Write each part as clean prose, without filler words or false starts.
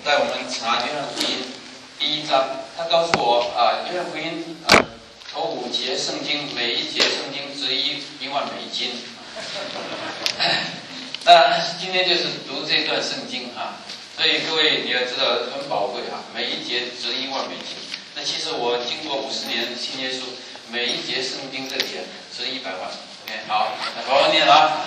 带我们查约翰福音第1章，他告诉我约翰福音头5节圣经，每一节圣经值1万美金。今天就是读这段圣经所以各位你要知道很宝贵每一节值1万美金。那其实我经过50年信耶稣，每一节圣经这里值100万。OK， 好，好好念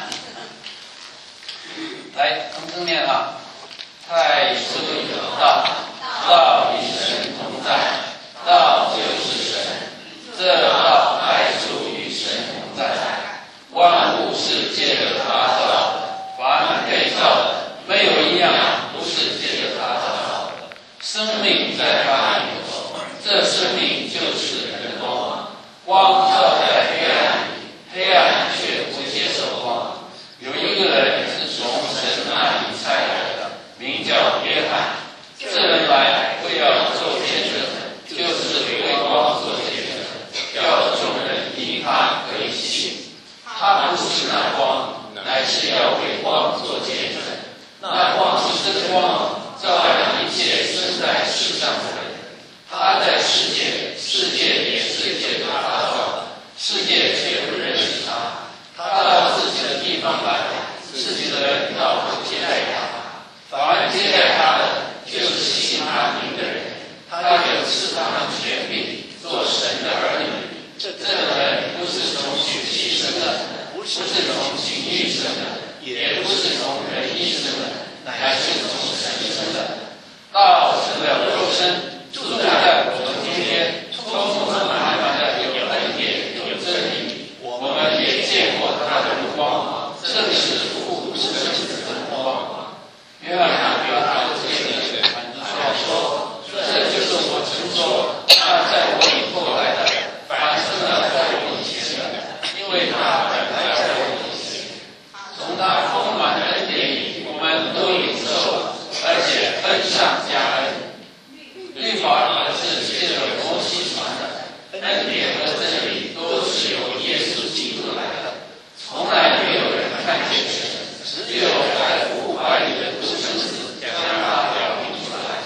来，同声念太初有道，道与神同在，道就是神。这道太初与神同在，万物是借着他造的，凡被造的，没有一样不是借着他造的。生命在他里头，这生命就是人的光。光照在黑暗里，黑暗却不接受光。有一个人是从神那里差来的，名叫约翰。这人来为要做见证，就是为光做见证，要众人因他可以信。他不是那光，乃是要为光做见证。那光是真光，照亮一切生在世上的人。他在世界，世界也是借着他造的，世界却不认识他。他到自己的地方来，自己的人倒不接待他。凡接待他的，就是信他名的人，他就赐他们权柄，做神的儿女。这人不是从血气生的，不是从情欲生的，也不是从人意生的，乃是从神生的。道成了肉身，住在我们中间，充充满满的有恩典，有真理。我们也见过他的光，正是父之生子的光。约翰对他的这个反说，这就是我曾说，那在我以后来的，反胜了在我以前的，因为他本来在我以前。从他丰满的恩典里，我们都领受了，而且恩上加恩。律法是借着摩西传的，恩典和真理都是由耶稣基督来的。从来没有人看见神，只有在父怀里的独生子将他表明出来。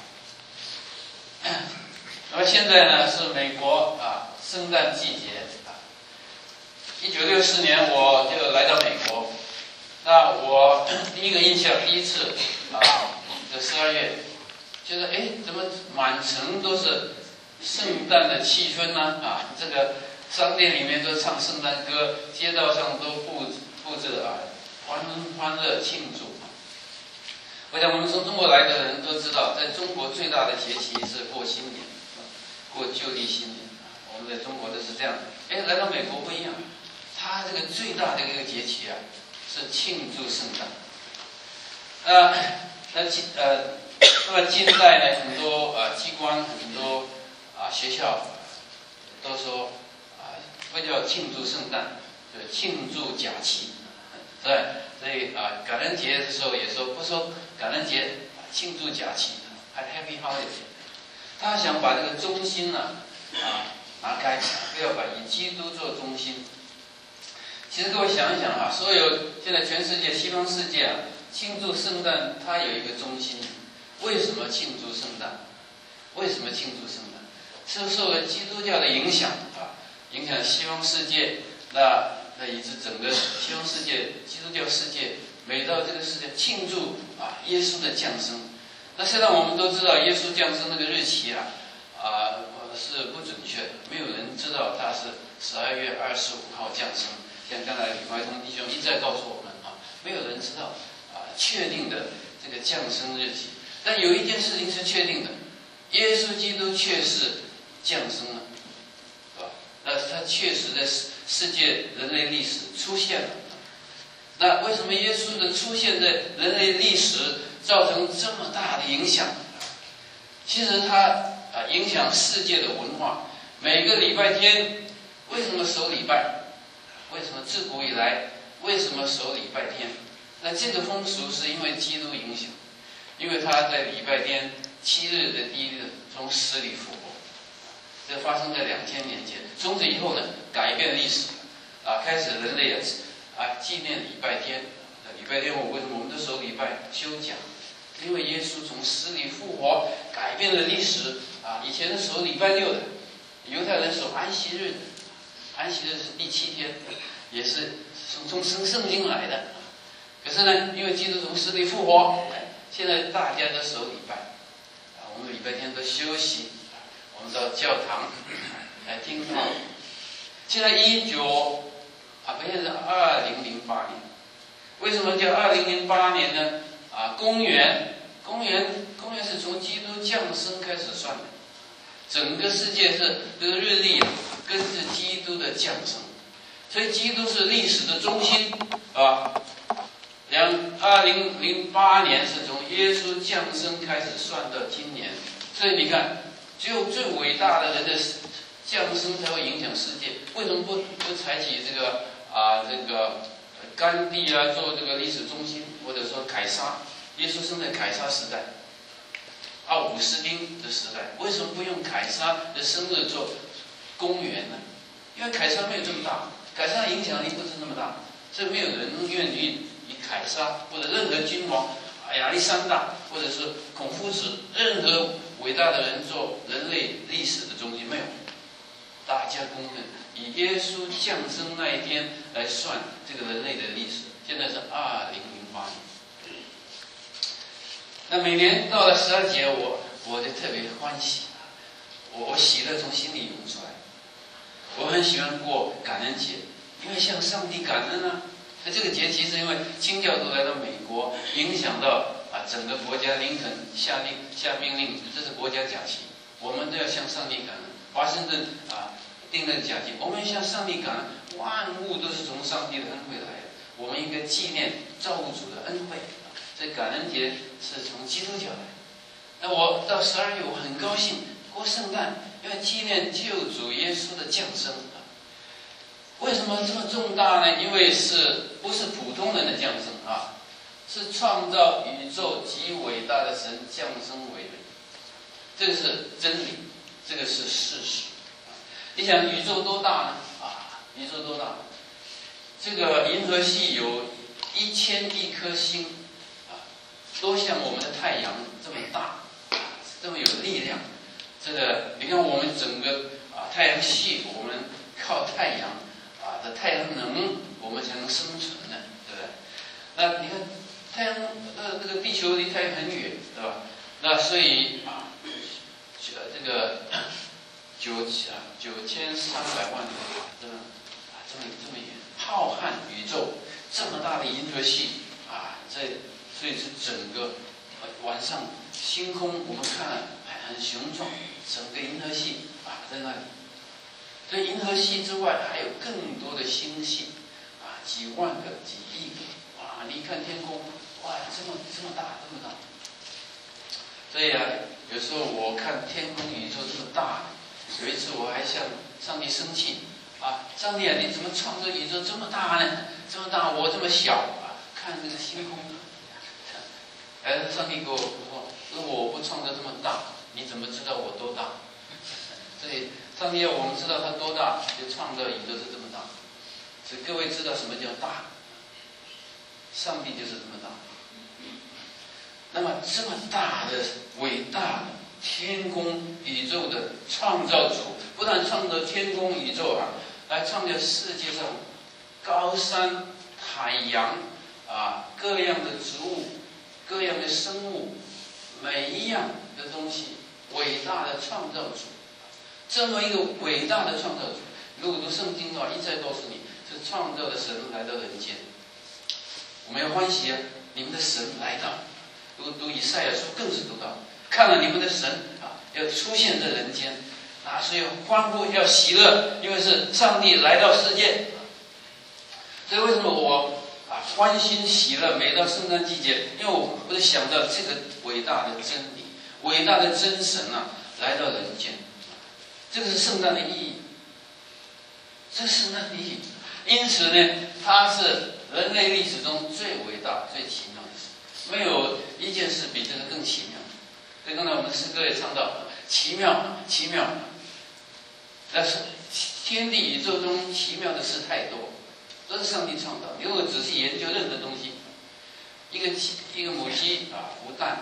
那么现在呢是美国圣诞季节1964年我就来到美国。那我第一个印象，第一次这12月，觉得怎么满城都是圣诞的气氛呢？这个商店里面都唱圣诞歌，街道上都布置欢乐庆祝。我想我们从中国来的人都知道，在中国最大的节气是过新年，过旧历新年。我们在中国都是这样。来到美国不一样，它这个最大的一个节气是庆祝圣诞。那么近代呢，很多机关、很多学校都说不叫庆祝圣诞，就庆祝假期，对。所以感恩节的时候也说不说感恩节，庆祝假期，还 Happy Holiday。他想把这个中心拿开，不要把以基督做中心。其实各位想一想所有现在全世界西方世界庆祝圣诞，它有一个中心。为什么庆祝圣诞？为什么庆祝圣诞？是受了基督教的影响影响西方世界，那以致整个西方世界、基督教世界，每到这个世界庆祝耶稣的降生。那虽然我们都知道耶稣降生那个日期是不准确的，没有人知道他是12月25号降生。像刚才李怀通弟兄一再告诉我们没有人知道确定的这个降生日期。但有一件事情是确定的，耶稣基督确实降生了，是吧？那他确实在世界人类历史出现了。那为什么耶稣的出现在人类历史造成这么大的影响？其实他影响世界的文化。每个礼拜天为什么守礼拜？为什么自古以来为什么守礼拜天？那这个风俗是因为基督影响，因为他在礼拜天7日的第1日从死里复活。这发生在2000年前。从此以后呢，改变历史开始人类纪念礼拜天。礼拜天为什么我们都守礼拜休假？ 因为耶稣从死里复活，改变了历史啊！以前是守礼拜六的，犹太人守安息日的，安息日是第7天，也是从圣经来的。可是呢，因为基督从死里复活，现在大家都守礼拜啊，我们礼拜天都休息，我们到教堂来听道。现在现在是2008年，为什么叫2008年呢？公元是从基督降生开始算的，整个世界是这个日历跟着基督的降生，所以基督是历史的中心啊。2008年是从耶稣降生开始算到今年，所以你看，只有最伟大的人的降生才会影响世界。为什么不采取这个甘地啊做这个历史中心，或者说凯撒？耶稣生在凯撒时代，奥古斯丁的时代，为什么不用凯撒的生日做公元呢？因为凯撒没有这么大，凯撒的影响力不是那么大，所以没有人愿意以凯撒或者任何君王、亚历山大或者是孔夫子，任何伟大的人做人类历史的中心，没有。大家公认以耶稣降生那一天来算这个人类的历史，现在是2008年。那每年到了12节，我就特别欢喜，我喜乐从心里涌出来。我很喜欢过感恩节，因为向上帝感恩啊。那这个节其实因为清教徒来到美国，影响到整个国家，林肯下命令，这是国家假期，我们都要向上帝感恩。华盛顿定了假期，我们向上帝感恩，万物都是从上帝的恩惠来的，我们应该纪念造物主的恩惠。这感恩节是从基督教来。那我到12月，我很高兴过圣诞，因为纪念救主耶稣的降生。为什么这么重大呢？因为不是普通人的降生啊，是创造宇宙极伟大的神降生为人。这个是真理，这个是事实。你想宇宙多大呢？宇宙多大？这个银河系有1000亿颗星。都像我们的太阳这么大，这么有力量。这个你看，我们整个太阳系，我们靠太阳的太阳能，我们才能生存的，对不对？那你看太阳，这个地球离太阳很远，对吧？那所以这个9300万这么远，浩瀚宇宙，这么大的银河系所以是整个晚上星空，我们看很雄壮，整个银河系在那里。所以银河系之外还有更多的星系几万个、几亿个你看天空，这么大。所以有时候我看天空宇宙这么大，有一次我还向上帝生气上帝你怎么创造宇宙这么大呢？这么大，我这么小看这个星空。上帝给我说，如果我不创造这么大，你怎么知道我多大？所以上帝要我们知道他多大，就创造宇宙是这么大。所以各位知道什么叫大？上帝就是这么大。那么这么大的伟大的天空宇宙的创造主，不但创造天空宇宙来创造世界上高山、海洋各样的植物。各样的生物，每一样的东西，伟大的创造主，这么一个伟大的创造主，如果读圣经的话，一再告诉你，是创造的神来到人间。我们要欢喜你们的神来到。如果读以赛亚书更是读到，看了你们的神要出现在人间所以要欢呼，要喜乐，因为是上帝来到世界。所以为什么我欢欣喜乐，每到圣诞季节，因为我就想到这个伟大的真理，伟大的真神来到人间，这个是圣诞的意义。这是圣诞的意义。因此呢，它是人类历史中最伟大、最奇妙的事，没有一件事比这个更奇妙。所以刚才我们诗歌也唱到，奇妙，奇妙。但是天地宇宙中奇妙的事太多。都是上帝创造。你如果仔细研究任何东西，一个母鸡孵蛋，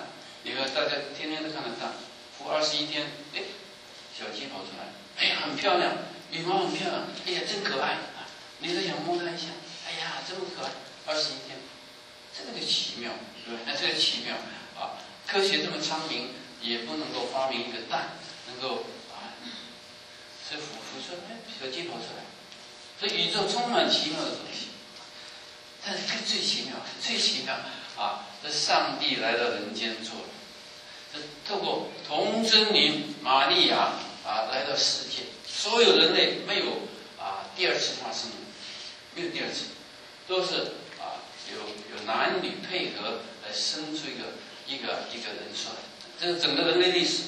你看大家天天都看得到，孵21天，哎，小鸡跑出来，哎呀，很漂亮，羽毛很漂亮，哎呀，真可爱啊！你都想摸它一下，哎呀，这么可爱，21天，这个就奇妙，对吧？那这个奇妙啊，科学这么昌明，也不能够发明一个蛋，能够是孵出来，小鸡跑出来，所以宇宙充满奇妙的东西。但是最奇妙，最奇妙啊！这上帝来到人间做了，这透过童贞女玛利亚来到世界，所有人类没有第二次发生，没有第二次，都是有男女配合来生出一个人出来。这个整个人类历史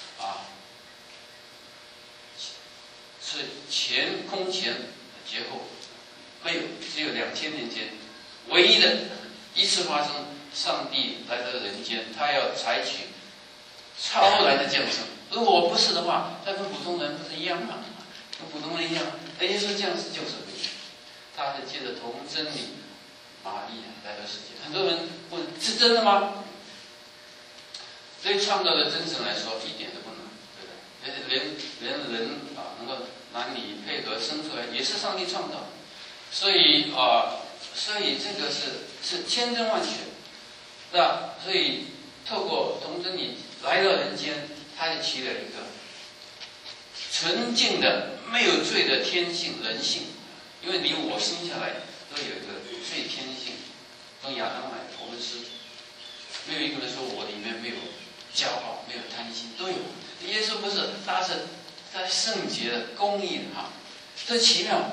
是前空前结构，没有，只有2000年间唯一的一次发生。上帝来到人间，他要采取超然的降生。如果不是的话，他跟普通人不是一样吗？跟普通人一样，耶稣降世就是不一样。他是借着童贞女玛利亚来到世界。很多人问：是真的吗？对创造的真神来说，一点都不难，对不对？连人能够男女配合生出来，也是上帝创造的。所以这个是千真万确。所以透过童贞女来到人间，他就起了一个纯净的、没有罪的天性人性。因为你我生下来都有一个罪天性，从亚当来，我们是没有一个人说我里面没有骄傲、没有贪心，都有。耶稣不是，他是在圣洁的、公义的这奇妙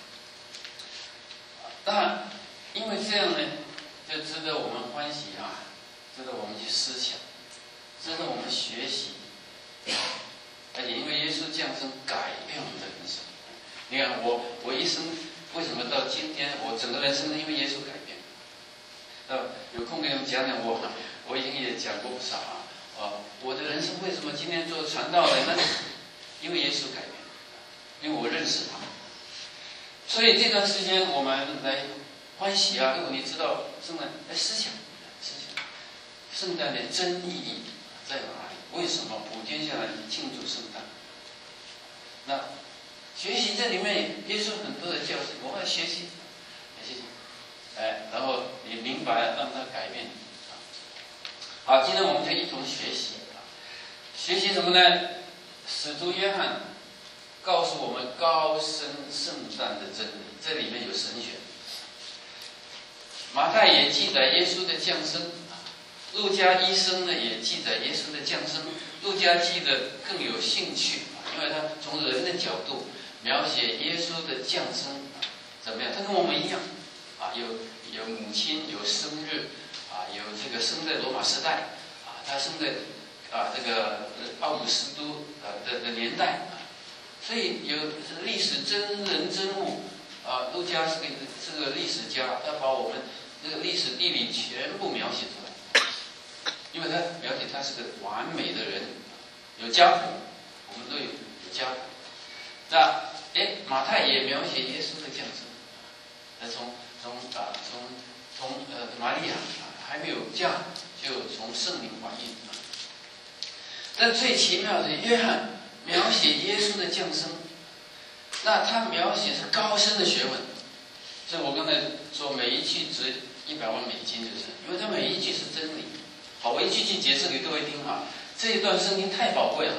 当然，因为这样呢，就值得我们欢喜值得我们去思想，值得我们学习。而且因为耶稣降生改变我们的人生。你看我一生为什么到今天我整个人生因为耶稣改变？有空给你们讲讲我已经也讲过不少我的人生为什么今天做传道人呢？因为耶稣改变，因为我认识他。所以这段时间我们来欢喜如果你知道圣诞，来思想圣诞的真意义在哪里？为什么普天下来庆祝圣诞？那学习这里面耶稣很多的教训，我们要学习，然后你明白，让它改变。好，今天我们就一同学习学习什么呢？使徒约翰告诉我们高升圣诞的真理，这里面有神学。马太也记载耶稣的降生，路加医生呢也记载耶稣的降生。路加记得更有兴趣因为他从人的角度描写耶稣的降生怎么样？他跟我们一样有母亲，有生日有这个生在罗马时代他生在这个奥古斯都的年代所以有历史真人真物路加是个历史家，他把我们这个历史地理全部描写出来，因为他描写他是个完美的人，有家谱，我们都有家谱。那马太也描写耶稣的降生，从玛利亚还没有嫁就从圣灵怀孕但最奇妙的，约翰描写耶稣的降生，那他描写是高深的学问。所以我刚才说每一句值$100万，就是因为他每一句是真理。好，我一句句解释给各位听这一段圣经太宝贵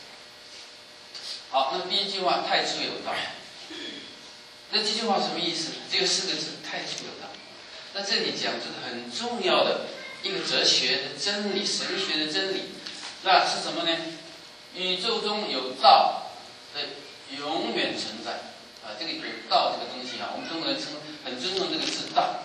好，那第一句话太初有道，那这句话什么意思？只有4个字，太初有道。那这里讲这个很重要的一个哲学的真理，神学的真理，那是什么呢？宇宙中有道永远存在这个有道这个东西我们中国人很尊重这个字道。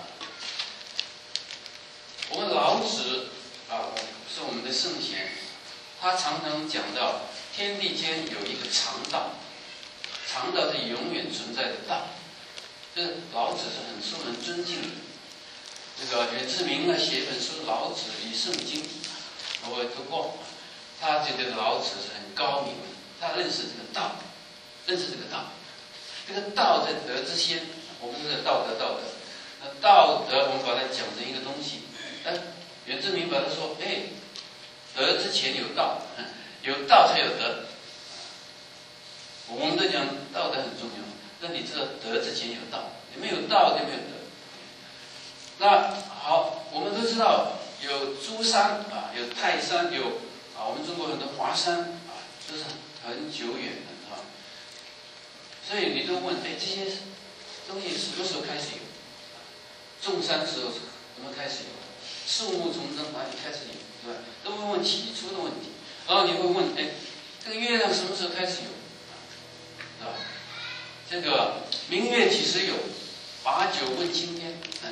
我们老子是我们的圣贤，他常常讲到天地间有一个常道，常道是永远存在的道。这个老子是很受人尊敬的。这个袁志明写一本书《老子与圣经》，我读过。他觉得老子是很高明的，他认识这个道，这个道在德之先。我们这个道德，那道德我们把它讲成一个东西。袁志明把它说， 德之前有道，有道才有德。我们都讲道德很重要，那你知道德之前有道，你没有道就没有德。那好，我们都知道有诸山啊，有泰山，有我们中国很多华山啊，都是很久远的啊。所以你都问，这些东西什么时候开始有？种山时候怎么开始有？树木丛生哪里开始有？对吧？都会问起初的问题。然后你会问，这个月亮什么时候开始有？是吧？这个明月几时有？把酒问青天。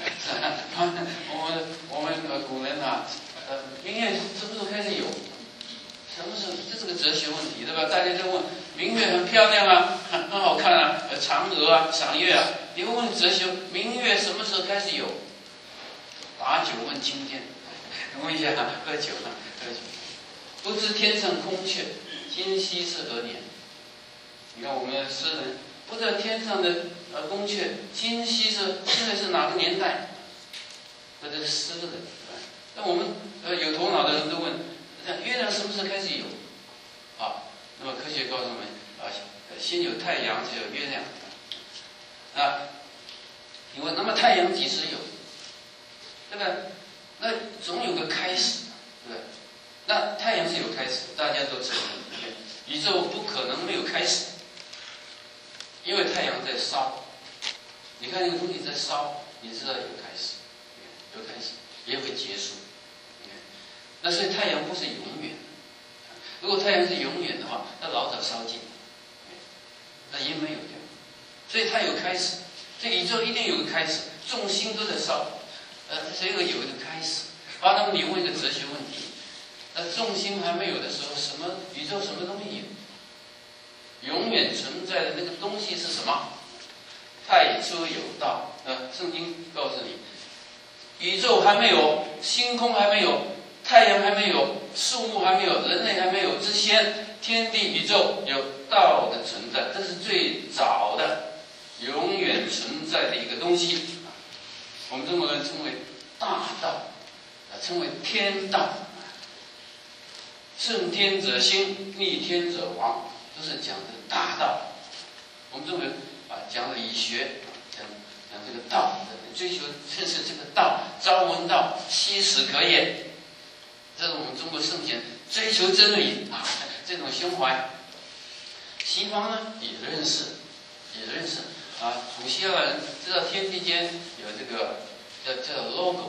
我们古人明月什么时候开始有？什么时候？这是个哲学问题，对吧？大家都问，明月很漂亮啊，很好看啊，嫦娥啊，赏月啊。你会问哲学，明月什么时候开始有？把酒问青天。问一下，喝酒。不知天上空阙，今夕是何年？你看我们的诗人，不知道天上的宫阙，今夕现在是哪个年代？这是诗人。那我们有头脑的人都问，月亮什么时候开始有？那么科学告诉我们先有太阳，才有月亮。你问，那么太阳几时有？对吧？那总有个开始，对吧？那太阳是有开始，大家都承认，宇宙不可能没有开始，因为太阳在烧。你看那个东西在烧，你知道有开始，有开始，也会结束。那所以太阳不是永远。如果太阳是永远的话，那老早烧尽了，那也没有掉。所以它有开始，这宇宙一定有个开始，众星都在烧，所以有一个开始。那么你问一个哲学问题，众星还没有的时候，什么宇宙什么东西有？永远存在的那个东西是什么？太初有道。圣经告诉你，宇宙还没有，星空还没有，太阳还没有，树木还没有，人类还没有之前，天地宇宙有道的存在，这是最早的永远存在的一个东西。我们中国人称为大道，称为天道。顺天者兴，逆天者亡，都是讲的大道。我们中国人讲理学，讲这个道，追求认识这个道，朝闻道，夕死可也。这是我们中国圣贤追求真理这种胸怀。西方呢也认识古希腊人知道天地间有这个叫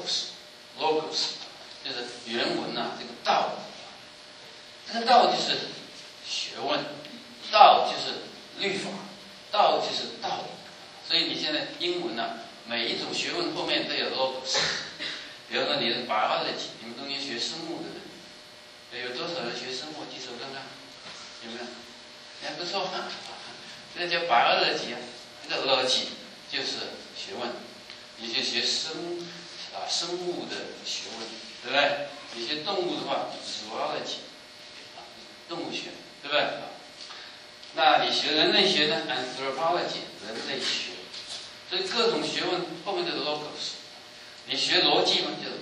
logos， 就是原文这个道。这个道就是学问，道就是律法，道就是道理。所以你现在英文每一种学问后面都有 logos。比如说你的 biology， 你们中间学生物的人，有多少人学生物？举手看看，有没有？还不错，这个叫 biology， 这个 logy 就是学问，你就学生物的学问，对不对？你学动物的话 zoology， 动物学，对不对？那你学人类学呢 anthropology， 人类学。所以各种学问后面都是 logos。你学逻辑嘛，就是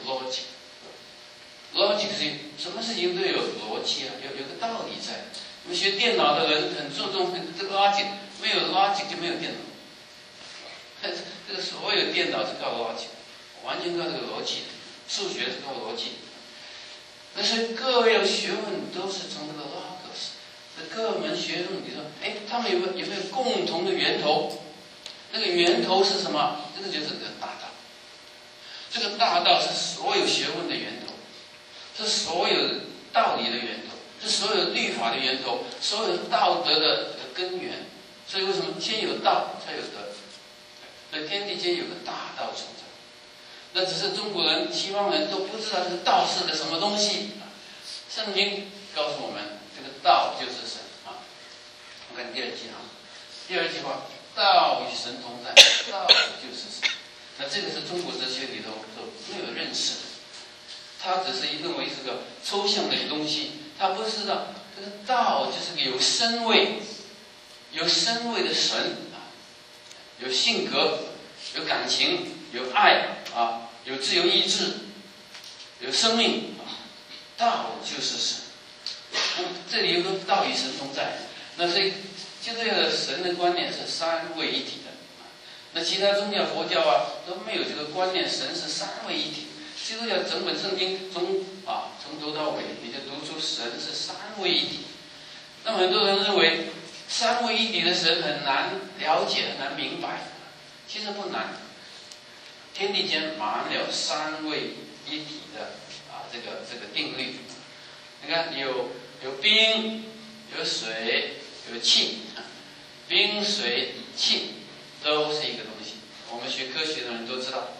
logic。logic 是什么事情都有逻辑有个道理在。我们学电脑的人很注重这个 logic， 没有 logic 就没有电脑。这个所有电脑是靠 logic， 完全靠这个逻辑。数学是靠逻辑。但是各样学问都是从这个 logos。各门学问，你说，他们有没有共同的源头？那个源头是什么？这个就是个大道。这个大道是所有学问的源头，是所有道理的源头，是所有律法的源头，所有道德的根源。所以为什么先有道才有德？所以天地间有个大道存在。那只是中国人、西方人都不知道这个道是个什么东西。圣经告诉我们，这个道就是神我看第二句第二句话，道与神同在，道就是神。那这个是中国哲学里头所没有认识的，他只是认为是个抽象的东西，他不知道这个道就是个有身位的神有性格，有感情，有爱有自由意志，有生命道就是神。这里有个道与神同在，那所以就这个神的观念是三位一体的。那其他宗教佛教啊都没有这个观念，神是三位一体。基督教整本圣经从头到尾，你就读出神是三位一体。那么很多人认为三位一体的神很难了解，很难明白，其实不难。天地间满了三位一体的这个定律。你看有冰，有水，有气，冰水气都是一个东西。我们学科学的人都知道，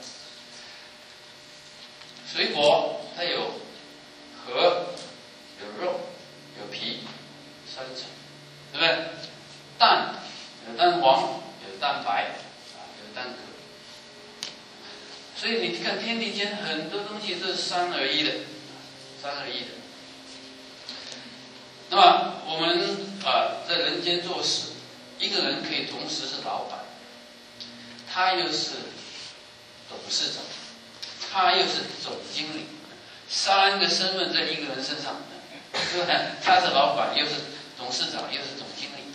水果它有核、有肉、有皮，三层，对不对？蛋有蛋黄，有蛋白，有蛋壳。所以你看天地间很多东西都是三而一的，三而一的。那么我们在人间做事，一个人可以同时是老板，他又是董事长，他又是总经理，三个身份在一个人身上，对不对？他是老板，又是董事长，又是总经理。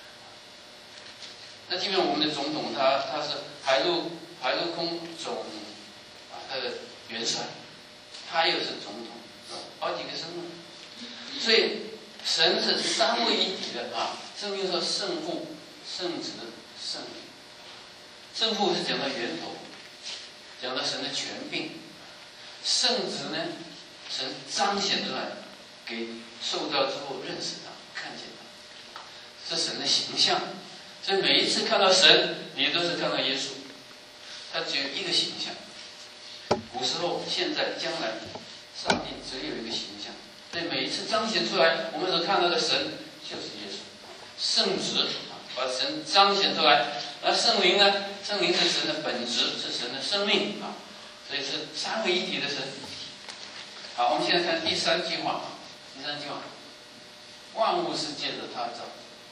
那基本我们的总统他是海陆空总他的元帅，他又是总统，好几个身份。所以神是三位一体的圣经说圣父、圣子、圣灵。圣父是讲到源头，讲到神的权柄。圣子呢，神彰显出来，给受到之后认识他，看见他，是神的形象。所以每一次看到神，你都是看到耶稣，他只有一个形象。古时候、现在、将来，上帝只有一个形象。所以每一次彰显出来，我们所看到的神就是耶稣。圣子把神彰显出来，而圣灵呢？圣灵是神的本质，是神的生命所以是三位一体的神。好，我们现在看第三句话。第三句话，万物是借着他造。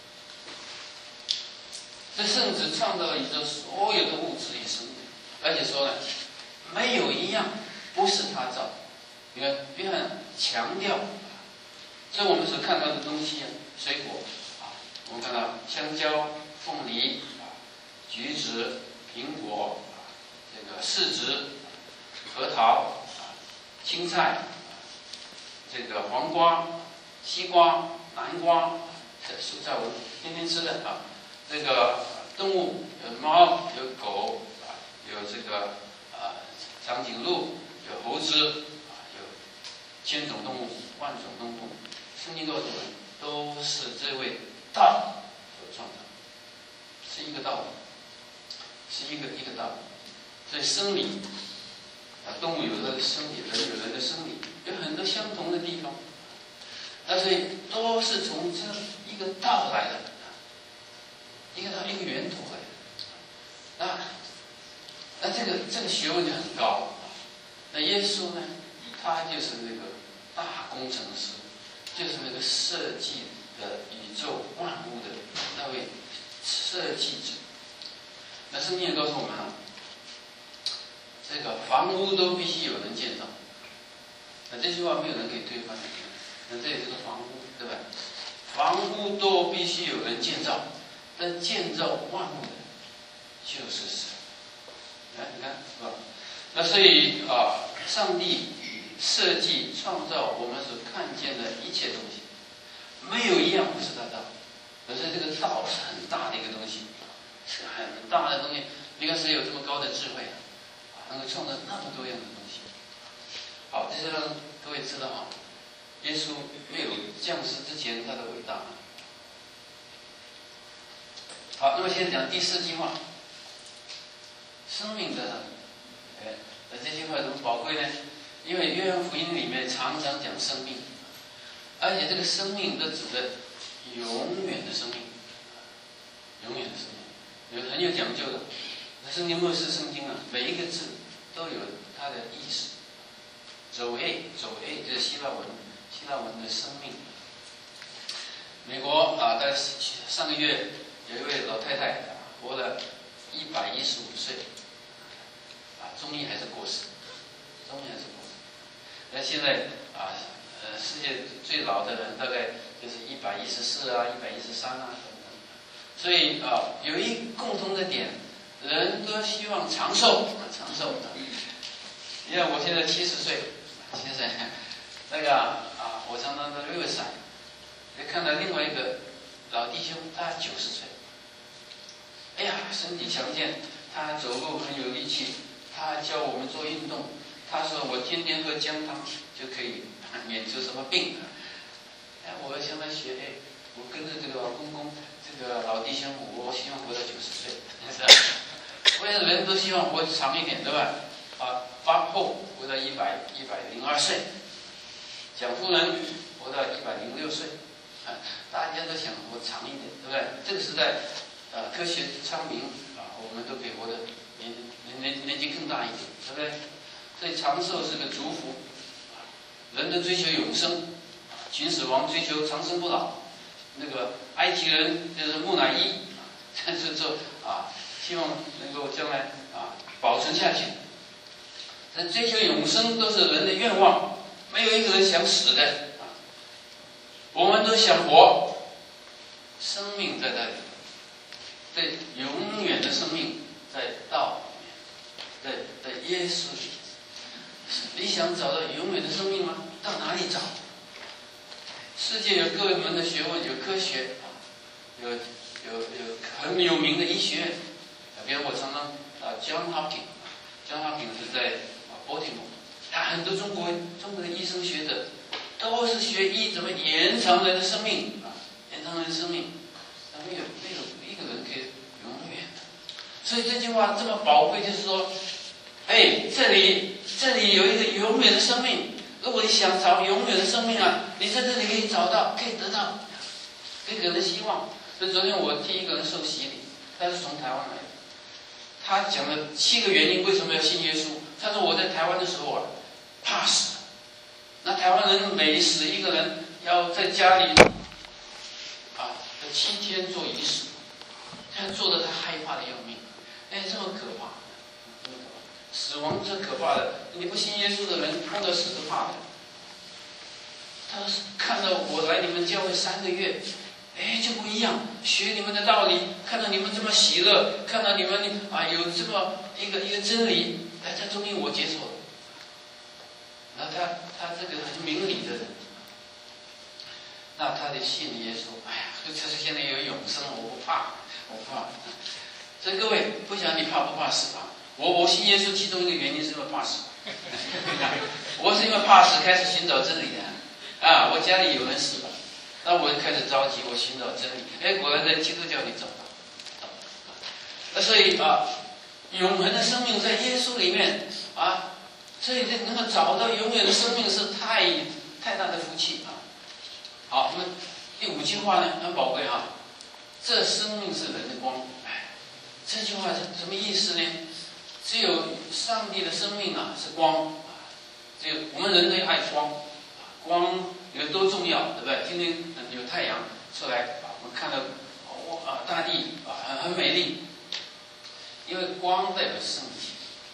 这圣子创造了宇宙所有的物质与生命，而且说呢，没有一样不是他造。你看，约翰强调，所以我们所看到的东西水果我们看到香蕉、凤梨橘子、苹果这个柿子、核桃青菜这个黄瓜、西瓜、南瓜，这蔬菜我们天天吃的这个动物有猫、有狗有这个长颈鹿、有猴子有千种动物、万种动物，圣经告诉我们都是这位道所创造，是一个道理，是一个道理。所以生理动物有它的生理，人有人的生理，有很多相同的地方，所以都是从这一个道来的，一个源头来的。那这个学问就很高。那耶稣呢，他就是那个大工程师，就是那个设计的宇宙万物的那位设计者。那圣经也告诉我们这个房屋都必须有人建造。那这句话没有人可以推翻。那这也是个房屋，对吧？房屋都必须有人建造，但建造万物的就是神。你看是吧？那所以上帝设计创造我们所看见的一切东西，没有一样不是他造。可是这个道是很大的一个东西，是很大的东西。你看谁有这么高的智慧能够创造那么多样的东西？好，这是让各位知道耶稣没有降世之前他的伟大。好，那么现在讲第四句话，生命的这句话怎么宝贵呢？因为约翰福音里面常常讲生命，而且这个生命都指的永远的生命，永远的生命，很有讲究的。圣经末世圣经每一个字都有它的意思。走 A 就是希腊文的生命。美国在上个月有一位老太太活了115岁，中医还是过世，那现在世界最老的人大概就是114啊、113啊等等。所以有一共同的点，人都希望长寿，长寿。你看我现在70岁，那个我常常到Riverside，也看到另外一个老弟兄，他90岁。哎呀，身体强健，他走路很有力气，他教我们做运动。他说我天天喝姜汤就可以免除什么病。哎，我向他学，哎，我跟着这个老公公，这个老弟兄，我希望活到90岁，是吧？为了人都希望活长一点，对吧？发后活到102岁，蒋夫人活到106岁，大家都想活长一点，对不对？这个时代，科学昌明我们都可以活得年纪更大一点，对不对？所以长寿是个祝福，人的追求永生，秦始皇追求长生不老，那个埃及人就是木乃伊，但是说希望能够将来保存下去。但追求永生都是人的愿望，没有一个人想死的我们都想活，生命在那里，对，永远的生命在道里面，在耶稣里。你想找到永远的生命吗？到哪里找？世界有各门的学问，有科学，有很有名的医学院，比如我常常John Hopkins 是在Baltimore，很多中国的医生学者都是学医怎么延长人的生命延长人的生命，没有一个人可以永远的。所以这句话这么宝贵，就是说，哎，这里有一个永远的生命。如果你想找永远的生命你在这里可以找到，可以得到，可以给人希望。所以昨天我替一个人受洗礼，他是从台湾来的，他讲了7个原因为什么要信耶稣。他说我在台湾的时候怕死，那台湾人每死一个人要在家里要7天做仪式，他做的他害怕的要命，这么可怕。死亡是可怕的，你不信耶稣的人碰到死是怕的。他看到我来你们教会3个月，就不一样，学你们的道理，看到你们这么喜乐，看到你们有这么一个真理，这终于我接受了。然后他这个很明理的人，那他得信耶稣，这是现在有永生，我不怕。所以各位，不晓得你怕不怕死我信耶稣，其中一个原因是因为怕死。我是因为怕死开始寻找真理的。我家里有人死了，那我就开始着急，我寻找真理。果然在基督教里找到。所以永恒的生命在耶稣里面所以能够找到永远的生命是太大的福气好，那么第5句话呢，很宝贵这生命是人的光。这句话是什么意思呢？只有上帝的生命是光，只有我们人类爱光，光有多重要，对不对？今天有太阳出来我们看到大地很美丽，因为光代表圣洁，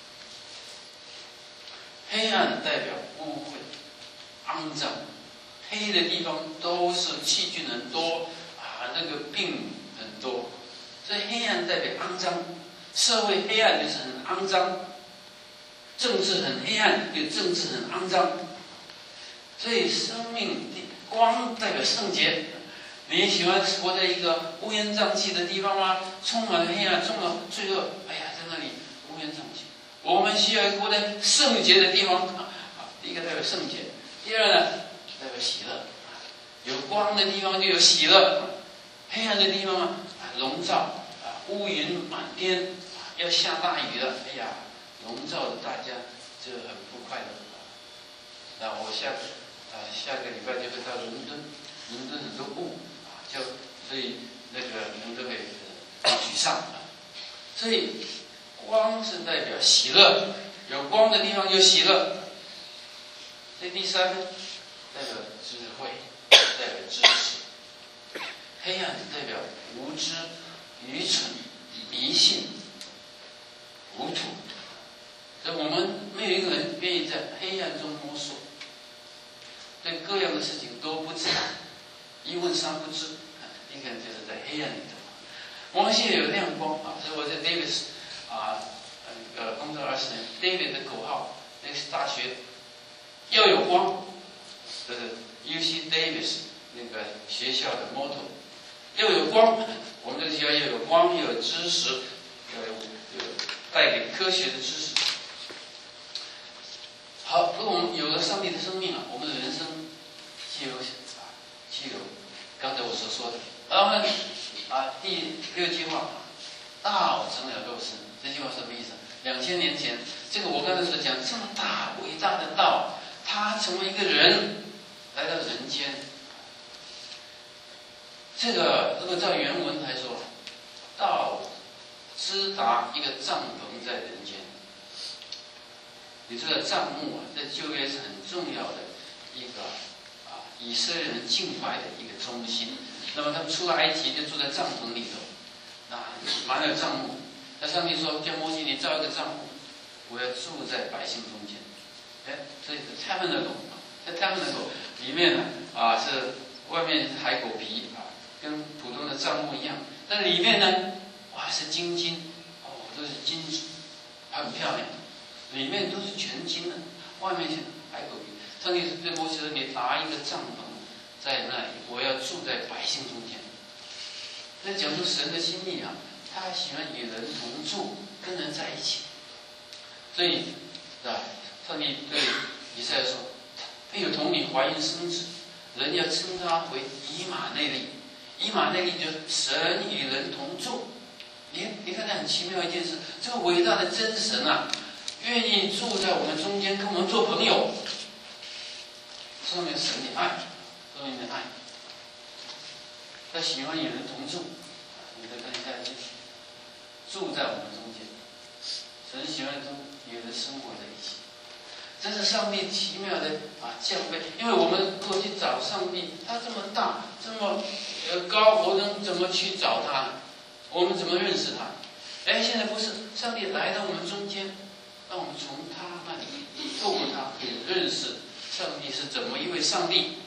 黑暗代表污秽、肮脏，黑的地方都是细菌很多那个病很多，所以黑暗代表肮脏。社会黑暗就是很肮脏，政治很黑暗，政治很肮脏。所以生命光代表圣洁。你喜欢活在一个乌烟瘴气的地方吗？充满了黑暗，充满了罪恶。在那里乌烟瘴气。我们需要活在圣洁的地方。第一个代表圣洁，第二呢代表喜乐。有光的地方就有喜乐，黑暗的地方笼罩乌云满天。要下大雨了，笼罩着大家，就很不快乐。那我下个礼拜就会到伦敦很多雾所以那个人都会沮丧。所以光是代表喜乐，有光的地方有喜乐。所以第3个代表智慧，代表知识。黑暗代表无知、愚蠢、迷信。无土，所以我们没有一个人愿意在黑暗中摸索。 对各样的事情都不知道，一问三不知，你可能就是在黑暗里头。我们现在有亮光啊，所以我在 Davis 工作20年 ，Davis 的口号，那个大学要有光，这是 UC Davis 那个学校的 motto， 要有光。我们这个学校要有光，要有知识，要有带给科学的知识。好，如果我们有了上帝的生命啊，我们的人生既有刚才我所说的。然后呢，第6句话，道成了肉身，这句话什么意思？2000年前，这个我刚才所讲这么大伟大的道，他成为一个人来到人间。这个如果照原文来说，道支达一个帐篷在人间。你这个帐幕在旧约是很重要的一个以色列人敬拜的一个中心。那么他们出了埃及就住在帐篷里头，满了帐幕。那上帝说：“叫摩西，你造一个帐幕，我要住在百姓中间。”所以 tabernacle 在 tabernacle 里面呢是外面是海狗皮跟普通的帐幕一样，但里面呢是金都是金子，很漂亮。里面都是全金的，外面是海狗皮。上帝对摩西说：“你搭一个帐篷在那里，我要住在百姓中间。”那讲出神的心意他喜欢与人同住，跟人在一起。所以，上帝对以赛亚说：“非有童女怀孕生子，人要称他为以马内利。以马内利就是神与人同住。”你看，这很奇妙一件事，这个伟大的真神愿意住在我们中间，跟我们做朋友，说明神的爱，说明的爱。他喜欢与人同住，你再看一下，住在我们中间，神喜欢与人生活在一起。这是上帝奇妙的降卑，因为我们过去找上帝，他这么大，这么高，我们怎么去找他呢？我们怎么认识他？现在不是，上帝来到我们中间。让我们从他那里透过他可以认识上帝是怎么一位上帝。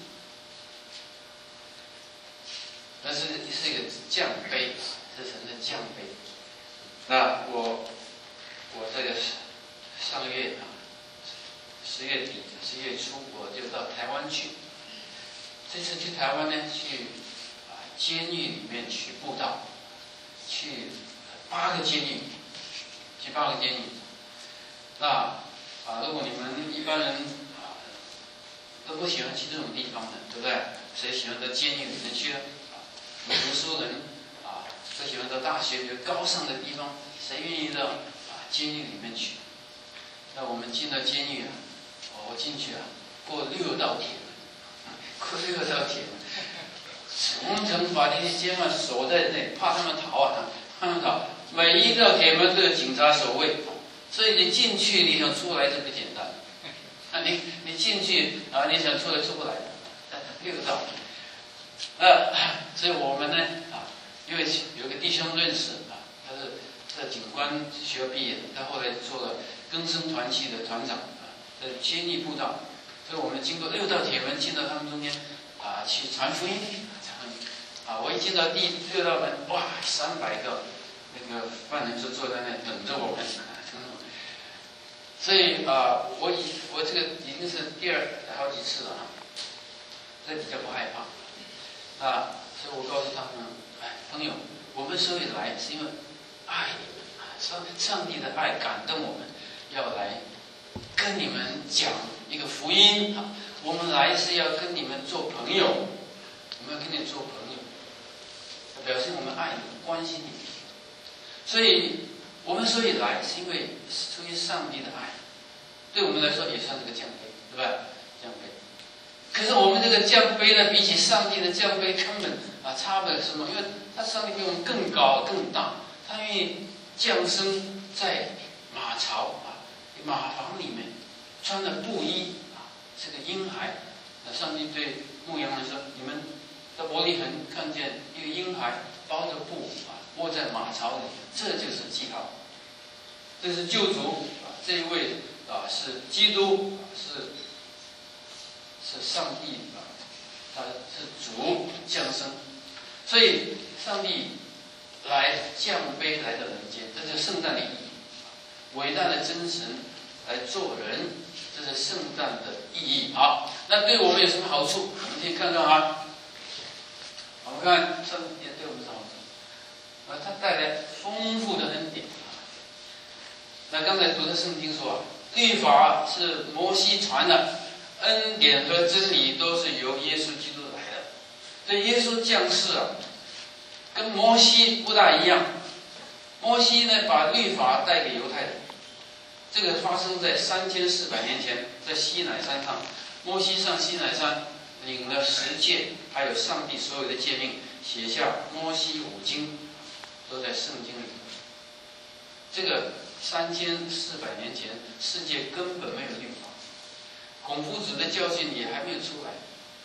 那是一个降卑，是神的降卑。那我这个上个月10月底11月初我就到台湾去。这次去台湾呢，去监狱里面去布道，去8个监狱，去8个监狱。那如果你们一般人都不喜欢去这种地方的，对不对？谁喜欢到监狱里面去呢？读书人都喜欢到大学比较高尚的地方，谁愿意到监狱里面去？那我们进到监狱我进去过6道铁门，过6道铁门，层层把这些监犯锁在那，怕他们逃他们逃。每一道铁门都有警察守卫。所以你进去，你想出来就不简单。你进去你想出来出不来，6道。所以我们呢因为有个弟兄认识他是在警官学校毕业的，他后来做了更生团契的团长在监狱布道。所以我们经过6道铁门进到他们中间去传福音。我一进到第6道门，300个那个犯人就坐在那等着我们。所以我这个已经是第好几次了所以比较不害怕所以我告诉他们，朋友，我们所以来是因为爱，上帝的爱感动我们，要来跟你们讲一个福音我们来是要跟你们做朋友，我们要跟你做朋友，表示我们爱你，关心你。所以我们所以来是因为出于上帝的爱，对我们来说也算是个降卑，对吧？降卑。可是我们这个降卑呢，比起上帝的降卑根本差不了什么，因为他上帝比我们更高更大，他愿意降生在马槽马房里面，穿着布衣这个婴孩。上帝对牧羊人说：“你们在伯利恒看见一个婴孩包着布窝在马槽里，这就是记号，这是救主这一位是基督， 是上帝啊，他是主降生，所以上帝来降卑来到人间，这就是圣诞的意义。伟大的真神来做人，这是圣诞的意义。好，那对我们有什么好处？我们可以看看啊。我们看上帝对我们是好处，它带来丰富的恩典。那刚才读的圣经说，律法是摩西传的，恩典和真理都是由耶稣基督来的。所以耶稣降世啊，跟摩西不大一样。摩西呢，把律法带给犹太人，这个发生在3400年前，在西乃山上。摩西上西乃山，领了10诫，还有上帝所有的诫命，写下摩西5经，都在圣经里。这个3400年前，世界根本没有律法，孔夫子的教训也还没有出来，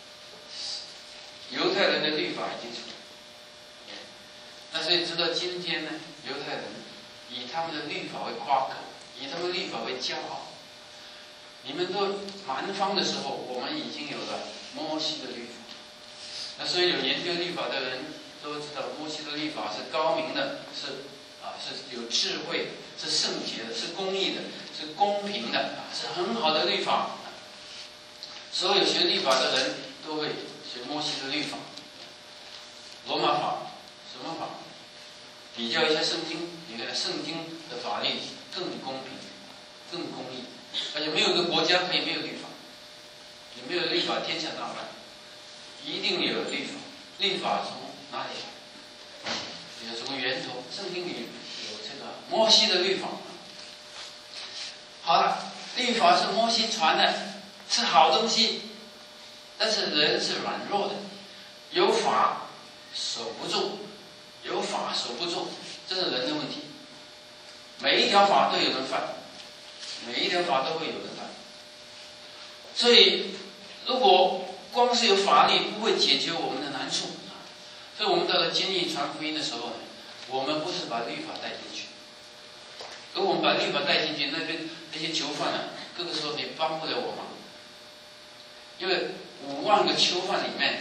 犹太人的律法已经出来。那所以直到今天呢，犹太人以他们的律法为夸口，以他们的律法为骄傲。你们都蛮方的时候，我们已经有了摩西的律法。那所以有研究律法的人都知道，摩西的律法是高明的，是有智慧的，是圣洁的，是公义的，是公平的，是很好的律法。所有学律法的人都会学摩西的律法。罗马法什么法？比较一下圣经，你看圣经的法律更公平、更公义，而且没有一个国家可以没有律法，也没有律法天下大乱，一定有律法。律法从哪里来？有什么源头？圣经里有这个摩西的律法。好了，律法是摩西传的，是好东西，但是人是软弱的，有法守不住。有法守不住，这是人的问题。每一条法都有人犯，每一条法都会有人犯。所以，如果光是有法律，不会解决我们的难处。所以我们到了监狱传福音的时候呢，我们不是把律法带进去。如果我们把律法带进去，那些囚犯呢，各个时候你帮不了我忙，因为5万个囚犯里面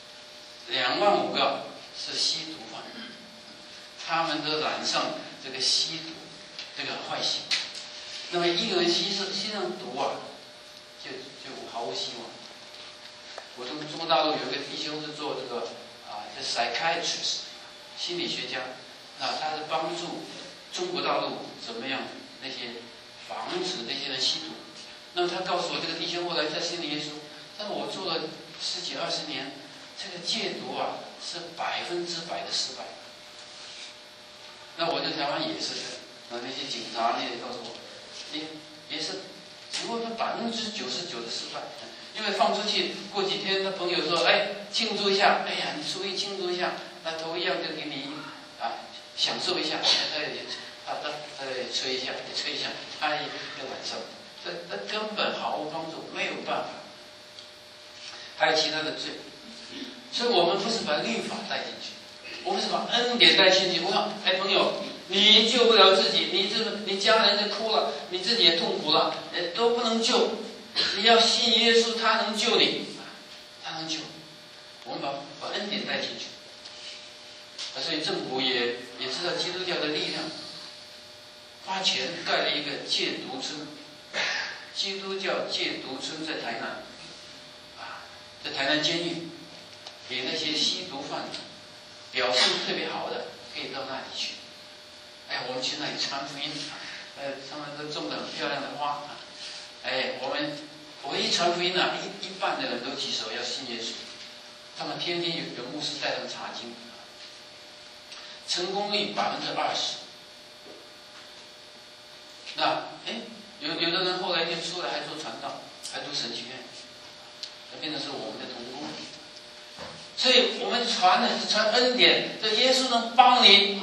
，25000个是吸毒犯。他们都染上这个吸毒这个坏习惯，那么一个人吸上毒啊，就毫无希望。我中国大陆有一个弟兄是做这个psychiatrist 心理学家，他是帮助中国大陆怎么样那些防止那些人吸毒。那么他告诉我，这个弟兄后来在心理学说，那么我做了10几20年，这个戒毒啊是100%的失败。那我在台湾也是的，那些警察也告诉我，也是，只不过99%的失败，因为放出去过几天，他朋友说，庆祝一下，哎呀，你出去庆祝一下，那头一样就给你享受一下，他也吹一下，他一个晚上，这根本毫无帮助，没有办法。还有其他的罪，所以我们不是把律法带进去。我们是把恩典带进去。我看，朋友，你救不了自己，你家人就哭了，你自己也痛苦了，都不能救。你要信耶稣，他能救你，他能救。我们把恩典带进去。所以政府也知道基督教的力量，花钱盖了一个戒毒村，基督教戒毒村在台南，在台南监狱，给那些吸毒犯表现特别好的，可以到那里去。我们去那里传福音，上面都种得很漂亮的花。我一传福音啊，一半的人都举手要信耶稣。他们天天有牧师带他们查经，成功率20%。那有的人后来就出来还做传道，还读神学院，那变成是我们的同工。所以我们传的是传恩典，这耶稣能帮你。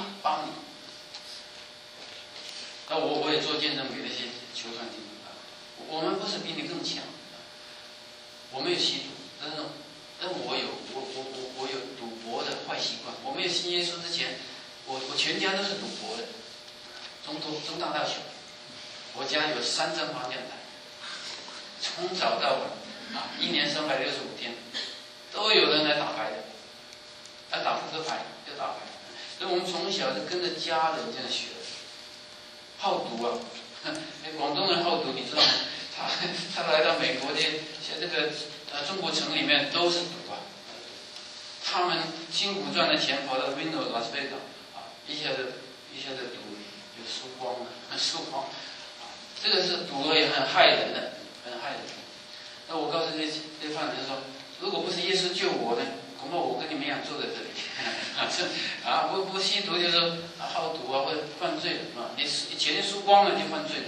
那我也做见证给那些囚犯听。我们不是比你更强，我没有吸毒，但我有赌博的坏习惯。我没有信耶稣之前，我全家都是赌博的，从大到小，我家有3张麻将台，从早到晚 1年365天，都有人来打牌的，来打扑克牌就打牌。所以我们从小就跟着家人这样学的。好赌啊，广东人好赌，你知道吗？他来到美国的，像这个中国城里面都是赌啊。他们辛苦赚的钱跑到 Reno 拉斯维加一下子赌就输光了，输光。这个是赌了也很害人的，很害人。那我告诉这犯人说，如果不是耶稣救我呢，恐怕我跟你们一样坐在这里。不吸毒就是好赌啊，或者犯罪了你钱输光了就犯罪了。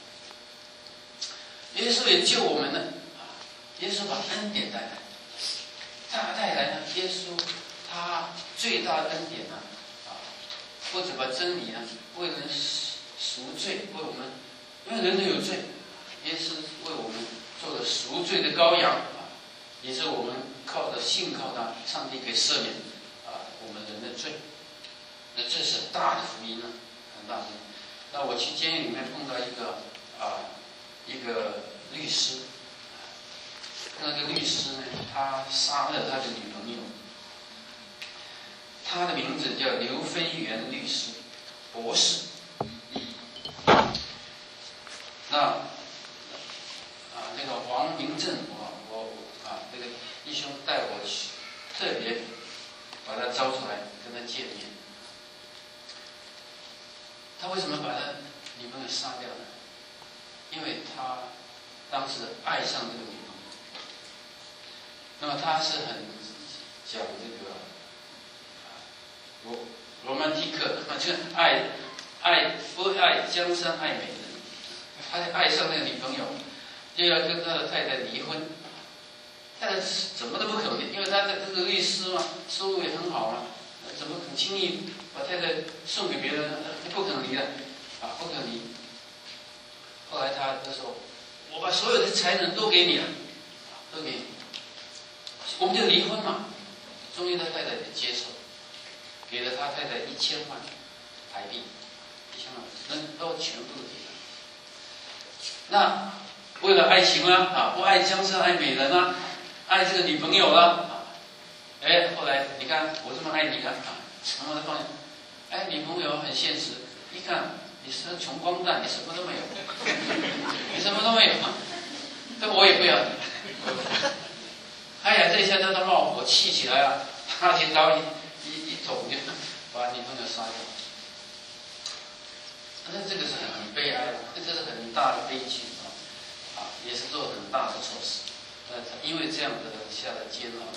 耶稣也救我们了耶稣把恩典带来，带来呢，耶稣他最大的恩典呢或者把真理呢为人赎罪，为我们，因为人都有罪，耶稣为我们做了赎罪的羔羊也是我们信靠他，上帝可以赦免我们人的罪。那这是很大的福音呢，很大的福音。那我去监狱里面碰到一个律师，那个律师呢，他杀了他的女朋友，他的名字叫刘飞元律师，博士。那那个黄明正，那个弟兄带我去，特别把他招出来跟他见面。他为什么把他女朋友杀掉呢？因为他当时爱上这个女朋友。那么他是很讲这个罗曼蒂克，就是不爱江山爱美人。他爱上那个女朋友，就要跟他的太太离婚。太太怎么都不可能，因为他的这个律师嘛，收入也很好嘛，怎么很轻易把太太送给别人呢？不可能离的，不可能离。后来他就说：“我把所有的财产都给你了，都给你，我们就离婚嘛。”终于他太太也接受，给了他太太1000万台币，1000万，那都全部给他。那为了爱情不爱江山爱美人爱这个女朋友后来你看我这么爱你什么都放下，女朋友很现实，一看你是穷光蛋，你什么都没有，你什么都没有，但我也不要你。这一下他冒火，气起来他拿刀一捅就把女朋友杀掉。那这个是很悲哀的，这是很大的悲剧也是做很大的错事。因为这样的下了监牢。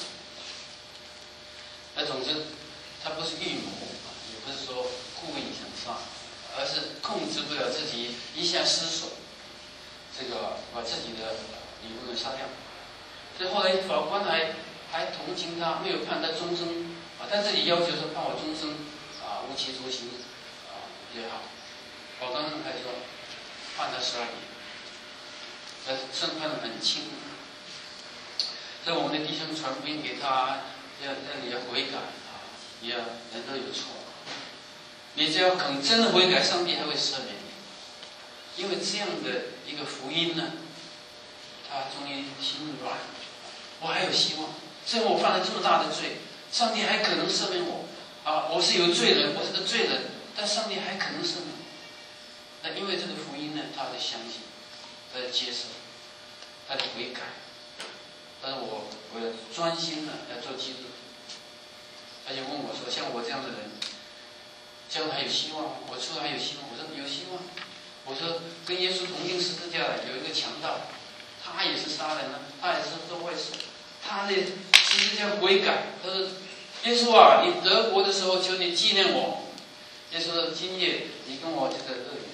总之，他不是预谋也不是说故意想杀，而是控制不了自己，一下失手，把自己的女朋友杀掉。所以后来法官还同情他，没有判他终身他自己要求说判我终身无期徒刑也好。法官还说判他12年，审判得很轻。所以我们的弟兄传福音给他，让你要悔改你要人都有错，你只要肯真的悔改，上帝还会赦免你。因为这样的一个福音呢，他终于心软，我还有希望。虽然我犯了这么大的罪，上帝还可能赦免我我是有罪人，我是个罪人，但上帝还可能赦免我。那因为这个福音呢，他在相信，他在接受，他在悔改。但是我要专心的要做基督徒。他就问我说：“像我这样的人，将来有希望吗？”我说：“还有希望。”我说：“有希望。”我说：“跟耶稣同进十字架的有一个强盗，他也是杀人他也是做坏事，他的十字架悔改。他说：‘耶稣你得国的时候，求你纪念我。’耶稣说：‘今夜你跟我这个恶缘。’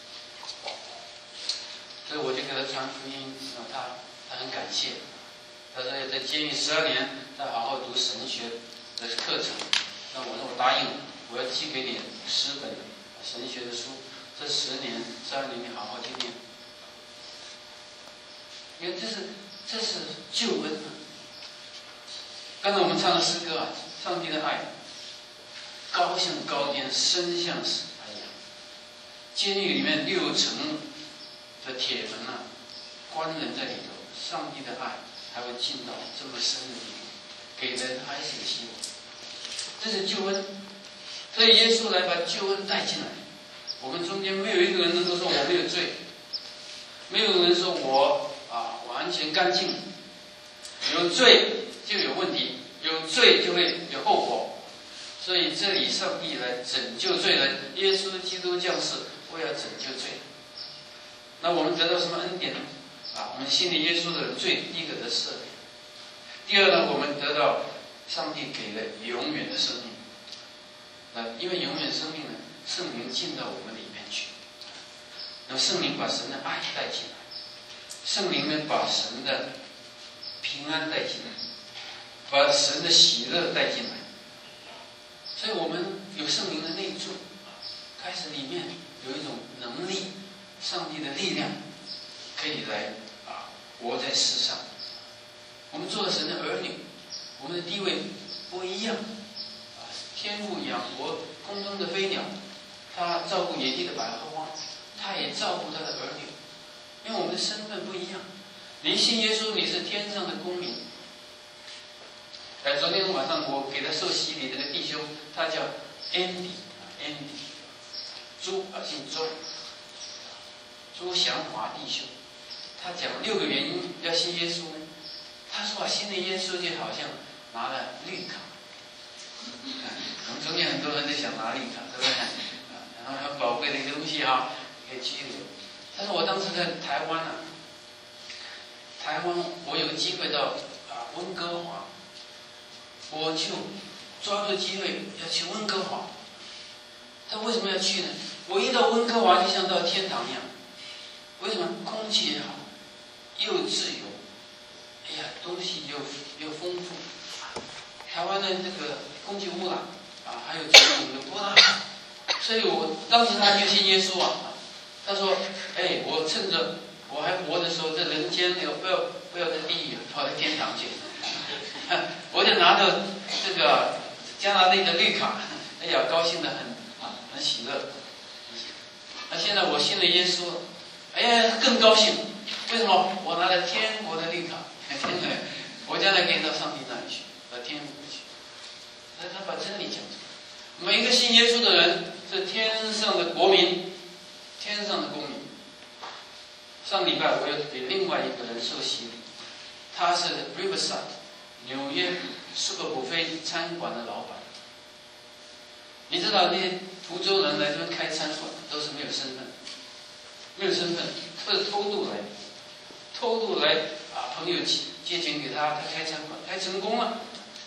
所以我就给他传福音，他很感谢。他说要在监狱12年，再好好读神学的课程。那我说我答应了，我要寄给你10本神学的书，这10年、12年你好好去念。因为这是救恩刚才我们唱的诗歌上帝的爱，高像高天，深像海洋。监狱里面6层的铁门关人在里头， 上帝的爱还会进到这么深的地方，给人还是有希望。这是救恩，所以耶稣来把救恩带进来。我们中间没有一个人能够说我没有罪，没有人说我完全干净。有罪就有问题，有罪就会有后果。所以这里上帝来拯救罪人，耶稣基督降世为了拯救罪人。那我们得到什么恩典呢？我们信的耶稣的罪，第一个得赦免。第二呢，我们得到上帝给了永远的生命。因为永远生命呢，圣灵进到我们里面去。那么圣灵把神的爱带进来，圣灵呢把神的平安带进来，把神的喜乐带进来。所以我们有圣灵的内住，开始里面有一种能力，上帝的力量可以来活在世上。我们做了神的儿女，我们的地位不一样，天父养活空中的飞鸟，他照顾野地的百合花，他也照顾他的儿女，因为我们的身份不一样。你信耶稣，你是天上的公民。昨天晚上我给他受洗礼这个弟兄，他叫 Andy， 姓朱祥华弟兄。他讲6个原因要信耶稣呢。他说信了耶稣就好像拿了绿卡。我们中间很多人都想拿绿卡，对不对？然后很宝贵的一个东西可以居留。他说我当时在台湾我有个机会到温哥华。我就抓住机会要去温哥华。他为什么要去呢？我一到温哥华就像到天堂一样。为什么？空气也好，又自由，东西又丰富。台湾的这个空气污染还有交通又不大，所以我当时他就信耶稣他说：“我趁着我还活的时候，在人间不要在地狱，跑到天堂去。”我就拿着这个加拿大的绿卡，高兴得很喜乐。现在我信了耶稣，更高兴。为什么？我拿了天国的绿卡，我将来可以到上帝那里去，到天国去。他把真理讲出来。每一个信耶稣的人是天上的国民，天上的公民。上礼拜我又给另外一个人受洗礼，他是 Riverside。纽约Super Buffet餐馆的老板，你知道那些福州人来这边开餐馆都是没有身份，都是偷渡来，朋友借钱给他开餐馆，开成功了。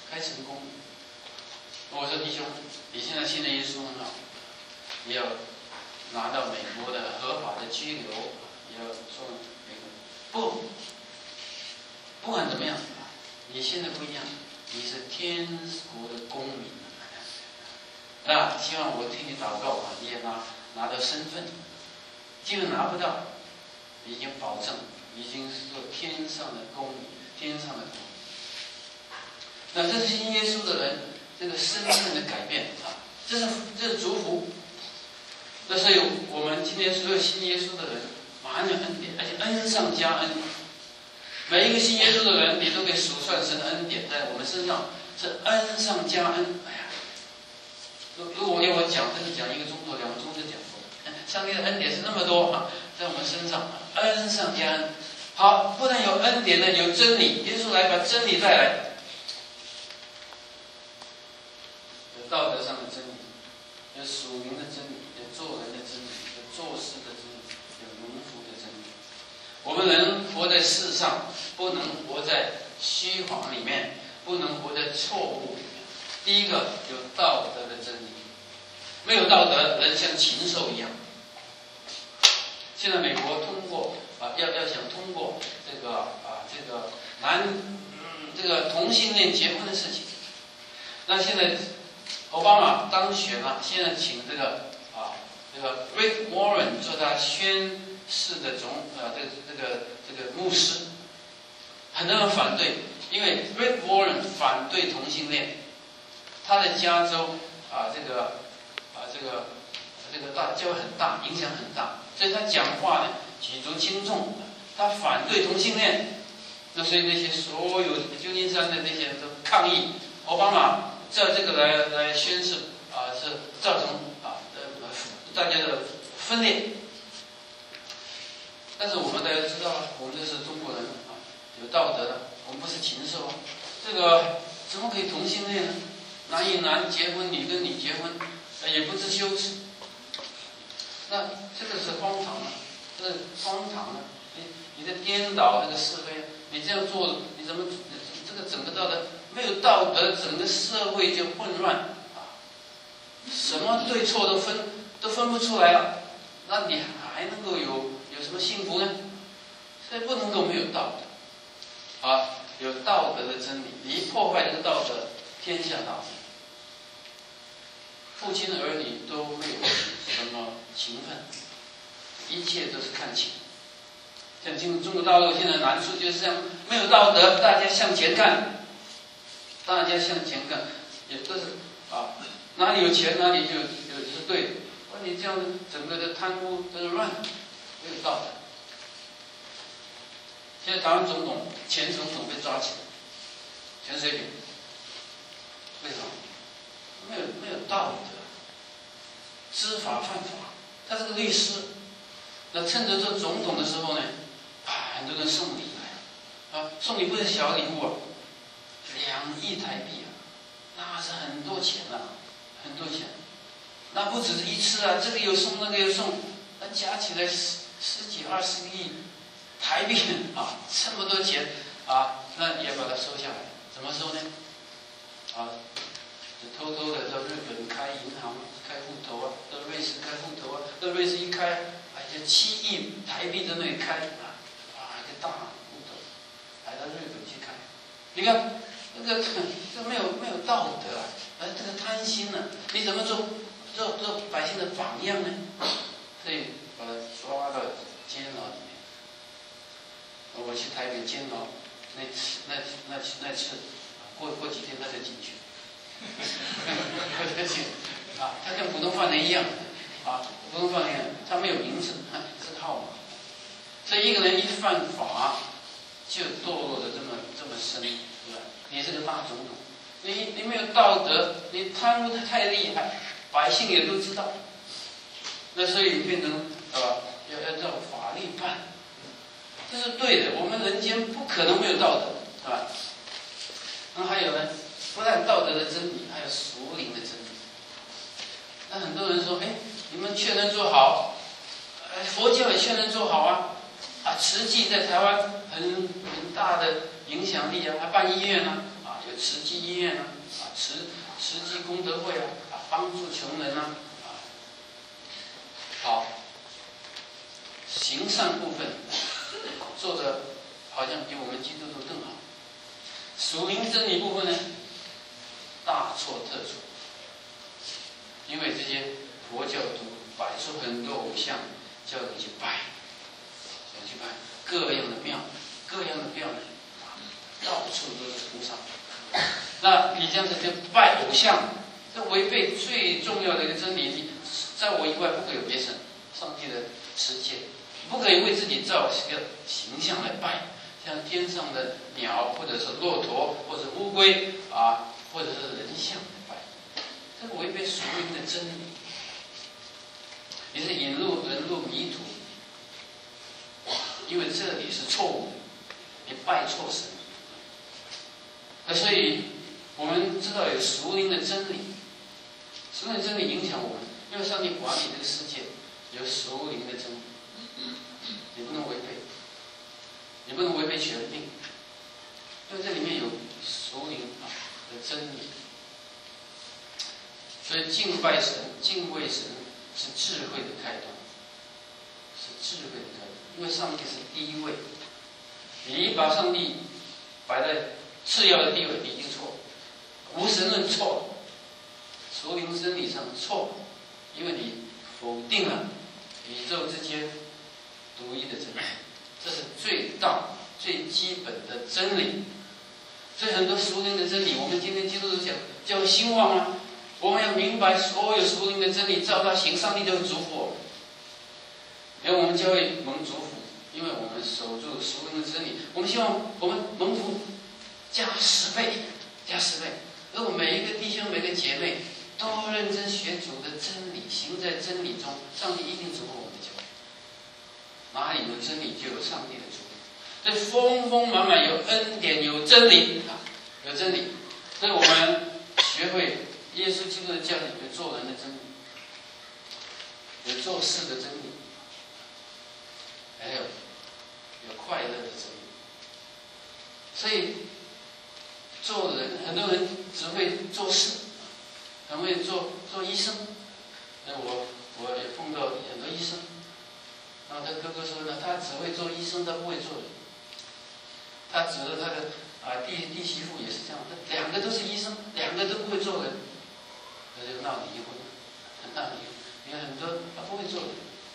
我说弟兄，你现在信了耶稣很好，你要拿到美国的合法的居留，你要做美国。不管怎么样。你现在不一样，你是天国的公民。希望我替你祷告你也拿到身份。既然拿不到，已经保证，已经是做天上的公民，天上的公民。那这是信耶稣的人，这个身份的改变这是祝福。那所以我们今天所有信耶稣的人，满有恩典，而且恩上加恩。每一个信耶稣的人，你都可以数算神的恩典在我们身上，是恩上加恩。如果要我讲，真是讲1个钟头、2个钟头讲不完。上帝的恩典是那么多在我们身上，恩上加恩。好，不但有恩典呢，有真理，耶稣来把真理带来，有道德上的真理，有属灵的真理，有做人的真理，有做事的真理，有蒙福的真理。我们人活在世上，不能活在虚谎里面，不能活在错误里面。第一个有道德的真理，没有道德，人像禽兽一样。现在美国通过要想通过这个同性恋结婚的事情，那现在奥巴马当选了，现在请这个 Rick Warren 做他宣誓的这个牧师，很多人反对，因为 Rick Warren 反对同性恋，他在加州教会很大，影响很大，所以他讲话呢举足轻重，他反对同性恋， 那所以那些所有旧金山的那些人都抗议奥巴马照这个来宣示是造成大家的分裂。但是我们大家知道，我们这是中国人有道德的，我们不是禽兽。这个怎么可以同性恋呢？男与男结婚，女跟女结婚，也不知羞耻。那这个是荒唐啊，这是荒唐啊！你在颠倒这个是非，你这样做，你怎么这个整个道德没有道德，整个社会就混乱什么对错都分不出来了，那你还能够有什么幸福呢？所以不能够没有道德有道德的真理。你一破坏这个道德，天下大乱。父亲儿女都没有什么情分，一切都是看情。像进入中国大陆现在难处就是这样，没有道德，大家向前看，也都是哪里有钱哪里就是对的。你这样整个的贪污都是乱，没有道德。现在台湾前总统被抓起来，陈水扁，为什么？没有道德，知法犯法。他是个律师，那趁着做总统的时候呢，很多人送礼来送礼不是小礼物2亿台币那是很多钱很多钱。那不只是一次这个又送那个又送，那加起来十几20个亿台币这么多钱那也把它收下来。怎么收呢？就偷偷的到日本开银行、开户头到瑞士开户头到瑞士一开，就7亿台币在那里开一个大户头，来到日本去开。你看这没有道德这个贪心你怎么做百姓的榜样呢？所以把他抓到监牢里面。我去台北监牢那次，过几天他就进去。他跟普通犯人一样普通犯人一样，他没有名字，是个号码。所以一个人一犯法，就堕落的这么深，对吧？你是个大总统，你没有道德，你贪污的太厉害，百姓也都知道。那所以变成要照法律办，这是对的。我们人间不可能没有道德，对吧？那还有呢？不但道德的真理，还有属灵的真理。那很多人说，你们劝人做好，佛教也劝人做好慈济在台湾很大的影响力还办医院有慈济医院慈济功德会帮助穷人好，行善部分做的好像比我们基督徒更好。属灵真理部分呢，大错特错。因为这些佛教徒摆出很多偶像，叫你去拜，各样的庙，各样的庙到处都是菩萨。那你这样子就拜偶像，这违背最重要的一个真理。你在我以外不可以有别神，上帝的持戒，不可以为自己造一个形象来拜，像天上的鸟，或者是骆驼，或者乌龟或者是人像来拜，这个违背属灵的真理。你是引入人入迷途，因为这里是错误的，你拜错神。所以我们知道有属灵的真理，属灵的真理影响我们，因为上帝管理这个世界有属灵的真理，你不能违背，你不能违背权柄，因为这里面有属灵的真理。所以敬拜神、敬畏神是智慧的开端，因为上帝是第一位。你把上帝摆在次要的地位，你已经错了。无神论错了，属灵真理上错了，因为你否定了宇宙之间独一的真理，这是最大最基本的真理。所以很多属灵的真理，我们今天基督徒讲叫兴旺我们要明白所有属灵的真理，照它行，上帝就会祝福我们。因为我们教会蒙祝福， 因为我们守住属灵的真理，我们希望我们蒙福加10倍，加10倍。如果每一个弟兄、每个姐妹都认真学主的真理，行在真理中，上帝一定祝福我们的教会。哪里有真理，就有上帝的祝福。所以丰丰满满有恩典，有真理啊，有真理。所以我们学会耶稣基督的教理，有做人的真理，有做事的真理，还有快乐的真理。所以做人，很多人只会做事，很会做医生。我也碰到很多医生，然后他哥哥说呢，他只会做医生，他不会做人。他指着他的弟媳妇也是这样，他2个都是医生，2个都不会做人，他就闹离婚，闹离婚。你看很多他不会做人，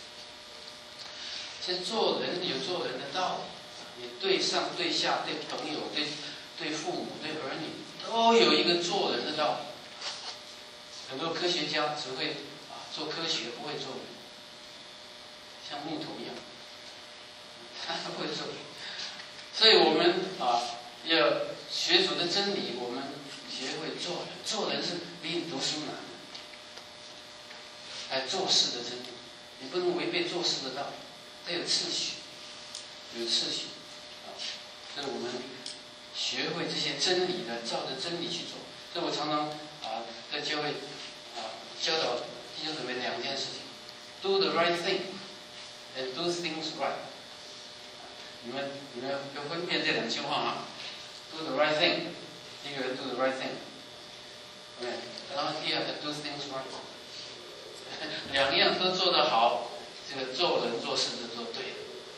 其实做人有做人的道理，你对上对下对朋友对父母对儿女都有一个做人的道理。很多科学家只会做科学，不会做人，像木头一样，他不会做人。所以我们要学主的真理，我们学会做人。做人是比你读书难的，还做事的真理，你不能违背做事的道理，它有次序，有次序所以我们学会这些真理的，照着真理去做。所以我常常在教会教导弟兄姊妹2件事情 ：do the right thing and do things right。你们要分辨这2句话啊 ，do the right thing， 第一个 do the right thing， 然后第2个 do things right， 2样都做得好，这个做人做事就做对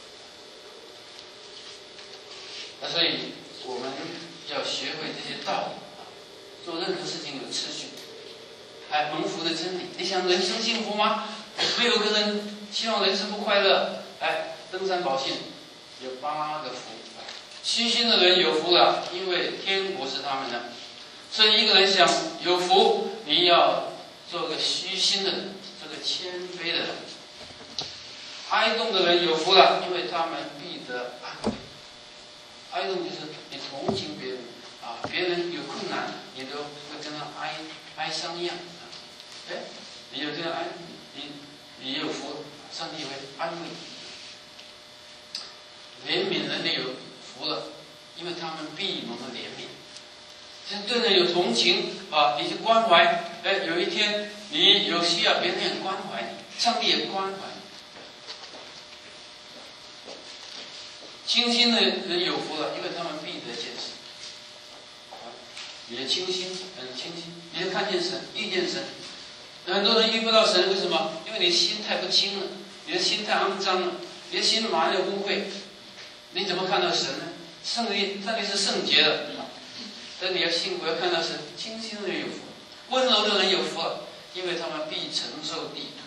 了。所以我们要学会这些道理，做任何事情有次序，还蒙福的真理。你想人生幸福吗？没有个人希望人生不快乐。登山宝训。有8个福，虚心的人有福了，因为天国是他们的。所以一个人想有福，你要做个虚心的人，做个谦卑的人。哀恸的人有福了，因为他们必得安慰。哀恸就是你同情别人别人有困难，你都会跟他哀伤一样你有这样你有福，上帝会安慰你。怜悯人的有福了，因为他们必蒙怜悯。就是对人有同情你去关怀，有一天你有需要，别人也关怀你，上帝也关怀你。清心的人有福了，因为他们必得见神。你的清心很清心，你就看见神，遇见神。很多人遇不到神，为什么？因为你心太不清了，你的心太肮脏了，你的心满了污秽。你怎么看到神呢？上帝是圣洁的，但你要幸福，要看到神。清心的人有福，温柔的人有福了，因为他们必承受地土。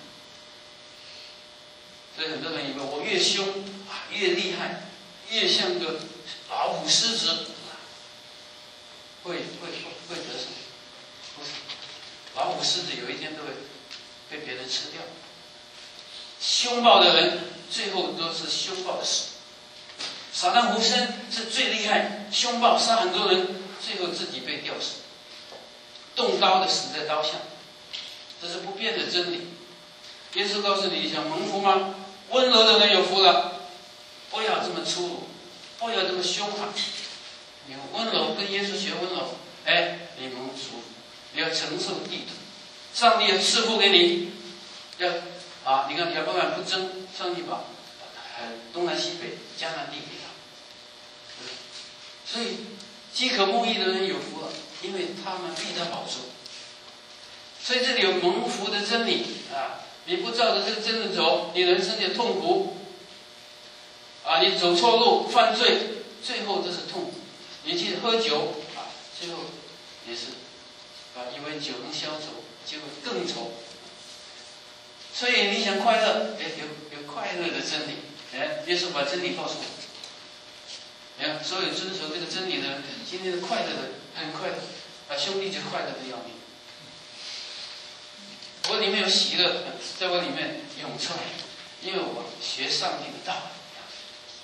所以很多人以为我越凶越厉害，越像个老虎狮子，会得胜。不是，老虎狮子有一天都会被别人吃掉。凶暴的人最后都是凶暴的死。撒旦胡僧是最厉害，凶暴杀很多人，最后自己被吊死，动刀的死在刀下。这是不变的真理。耶稣告诉你，想蒙福吗？温柔的人有福了，不要这么粗鲁，不要这么凶悍。你温柔，跟耶稣学温柔，你蒙福，你要承受地土，上帝要赐福给你。你看亚伯拉罕不争，上帝把东南西北迦南地给他。所以饥渴慕义的人有福了，因为他们必得好处。所以这里有蒙福的真理你不照着这个真理走，你人生就痛苦你走错路犯罪，最后都是痛苦。你去喝酒最后也是以为酒能消愁，结果更愁。所以你想快乐，有快乐的真理。耶稣把真理告诉我。你看，所有遵守这个真理的人，今天的快乐的很快乐兄弟就快乐的要命。我里面有喜乐，在我里面涌出来，因为我学上帝的道理。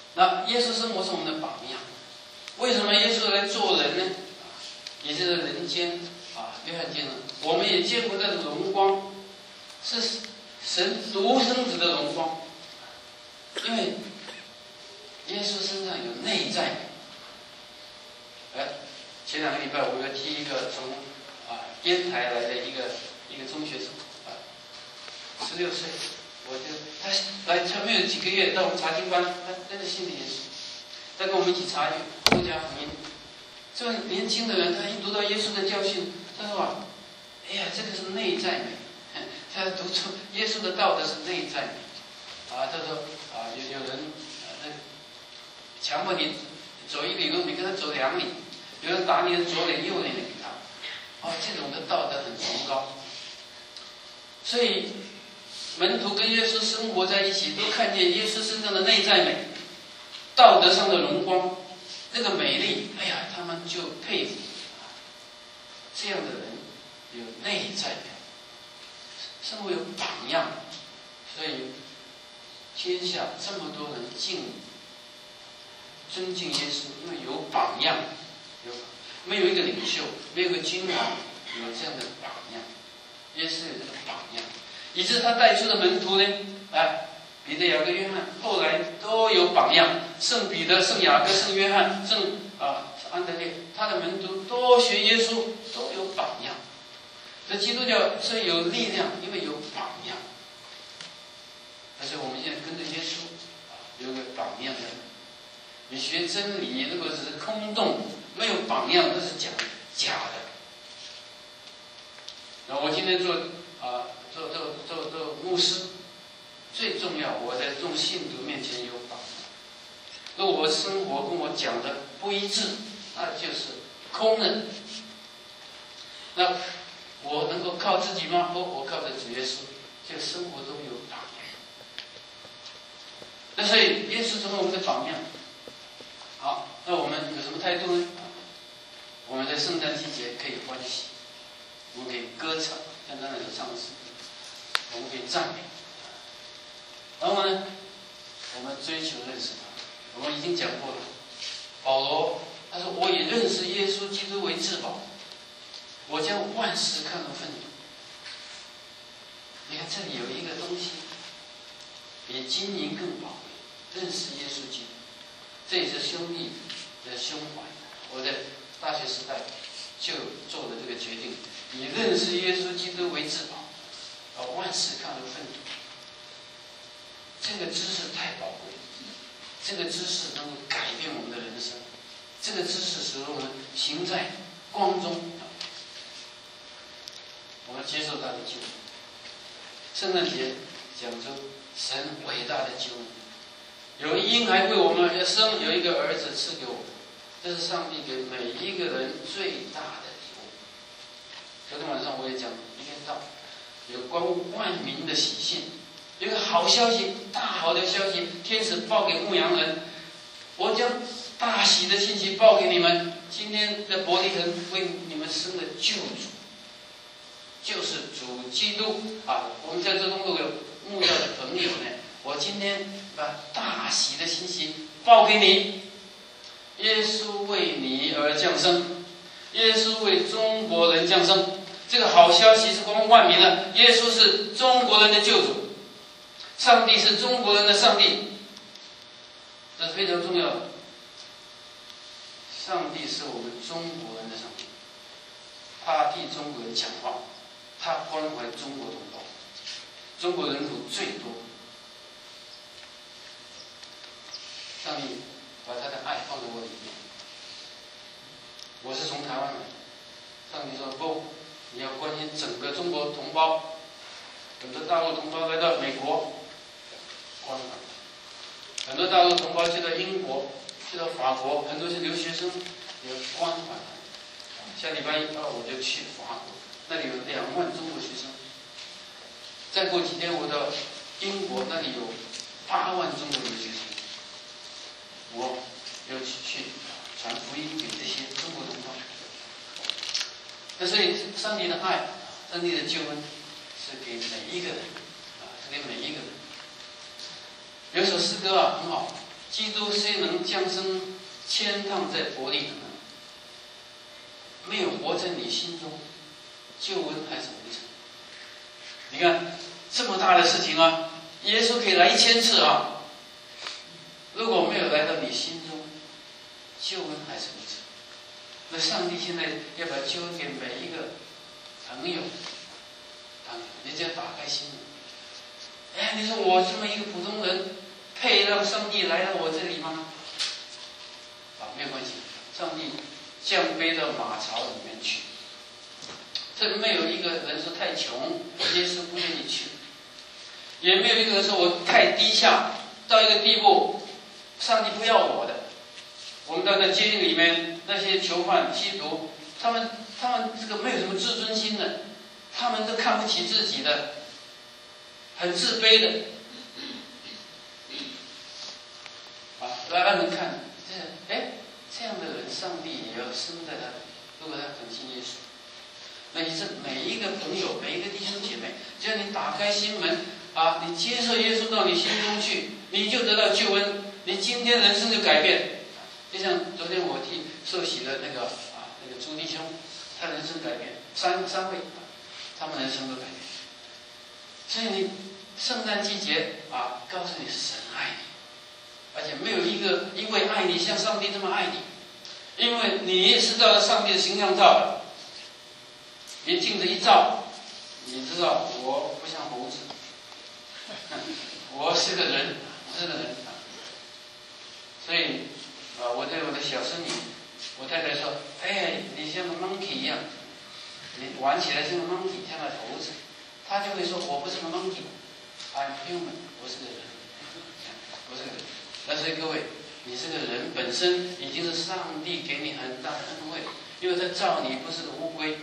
那耶稣生活是我们的榜样。为什么耶稣来做人呢？也就是人间约翰见了，我们也见过那种荣光，是神独生子的荣光。因为耶稣身上有内在美。前2个礼拜我又替一个从烟台来的一个中学生，16岁，他没有几个月到我们查经班，他真的信了耶稣，他跟我们一起查路加福音。这个年轻的人，他一读到耶稣的教训，他说哎呀，这个是内在美。他读出耶稣的道德是内在美。他说有人强迫你走1里路，你跟他走2里；有人打你的左脸右脸给他。这种的道德很崇高。所以门徒跟耶稣生活在一起，都看见耶稣身上的内在美，道德上的荣光，那个美丽，哎呀，他们就佩服这样的人有内在美，生活有榜样。所以天下这么多人尊敬耶稣，因为有榜样，没有一个领袖，没有一个君王有这样的榜样。耶稣有这个榜样，以致他带出的门徒呢，彼得、雅各、约翰后来都有榜样。圣彼得、圣雅各、圣约翰、圣安德烈，他的门徒都学耶稣，都有榜样。这基督教是有力量，因为有榜样。但是我们现在跟着耶稣有个榜样的人。你学真理，如果只是空洞，没有榜样，那是假的。然后我今天做牧师，最重要，我在众信徒面前有榜样。如果我生活跟我讲的不一致，那就是空的。那我能够靠自己吗？不，我靠着主耶稣，这个生活中有榜样。那所以耶稣成为我们的榜样。好，那我们有什么态度呢？我们在圣诞季节可以欢喜，我们可以歌唱，像刚才所唱的诗，我们可以赞美。然后呢，我们追求认识他。我们已经讲过了，保罗他说：“我也认识耶稣基督为至宝，我将万事看作粪土。”你看这里有一个东西，比金银更宝贵，认识耶稣基督。这也是兄弟的胸怀。我在大学时代就做了这个决定，以认识耶稣基督为至宝，把万事看作粪土。这个知识太宝贵，这个知识能够改变我们的人生，这个知识使我们行在光中。我们接受他的救恩。圣诞节讲出神伟大的救恩。有一婴孩为我们而生，有一个儿子赐给我们，这是上帝给每一个人最大的礼物。昨天晚上我也讲一篇道，有关万民的喜讯，有一个好消息，大好的消息，天使报给牧羊人，我将大喜的信息报给你们。今天在伯利恒为你们生的救主，就是主基督啊！我们在这中都有牧教的朋友呢。我今天把大喜的信息报给你，耶稣为你而降生，耶稣为中国人降生。这个好消息是光万民的，耶稣是中国人的救主，上帝是中国人的上帝，这是非常重要的。上帝是我们中国人的上帝，他替中国人讲话，他关怀中国同胞，中国人口最多。上帝把他的爱放在我里面。我是从台湾来，上帝说不，你要关心整个中国同胞。很多大陆同胞来到美国，关怀；很多大陆同胞去到英国，去到法国，很多是留学生，也关怀。下礼拜1、2我就去法国，那里有2万中国学生。再过几天我到英国，那里有8万中国留学生。我要去传福音给这些中国同胞。那所以上帝的爱，上帝的救恩是给每一个人，是给每一个人。有一首诗歌很好， 基督虽能降生千趟在伯利恒，没有活在你心中，救恩还是无成。你看这么大的事情啊，耶稣可以来1000次啊，如果没有来到你心中，救恩还是无成。那上帝现在要把救恩给每一个朋友，你只要打开心。哎，你说我这么一个普通人，配让上帝来到我这里吗？没有关系，上帝降卑到马槽里面去。这没有一个人说太穷，耶稣不愿意去；也没有一个人说我太低下到一个地步，上帝不要我的。我们到那监狱里面，那些囚犯、吸毒，他们这个没有什么自尊心的，他们都看不起自己的，很自卑的。来让人看，这样的人，上帝也要生在他，如果他肯信耶稣。那你这每一个朋友，每一个弟兄姐妹，只要你打开心门啊，你接受耶稣到你心中去，你就得到救恩，你今天人生就改变。就像昨天我替受洗的那个朱弟兄，他人生改变，三位，他们人生都改变。所以你圣诞季节啊，告诉你神爱你，而且没有一位爱你像上帝这么爱你，因为你是照着上帝的形象造的。你镜子一照，你知道我不像猴子，我是个人，所以我对我的小孙女，我太太说：“哎，你像个 monkey 一样，你玩起来像个 monkey， 像个猴子。”她就会说：“我不是个 monkey，I'm human， 我是个人，我是个人。”但是各位，你这个人本身已经是上帝给你很大的恩惠，因为他造你不是个乌龟，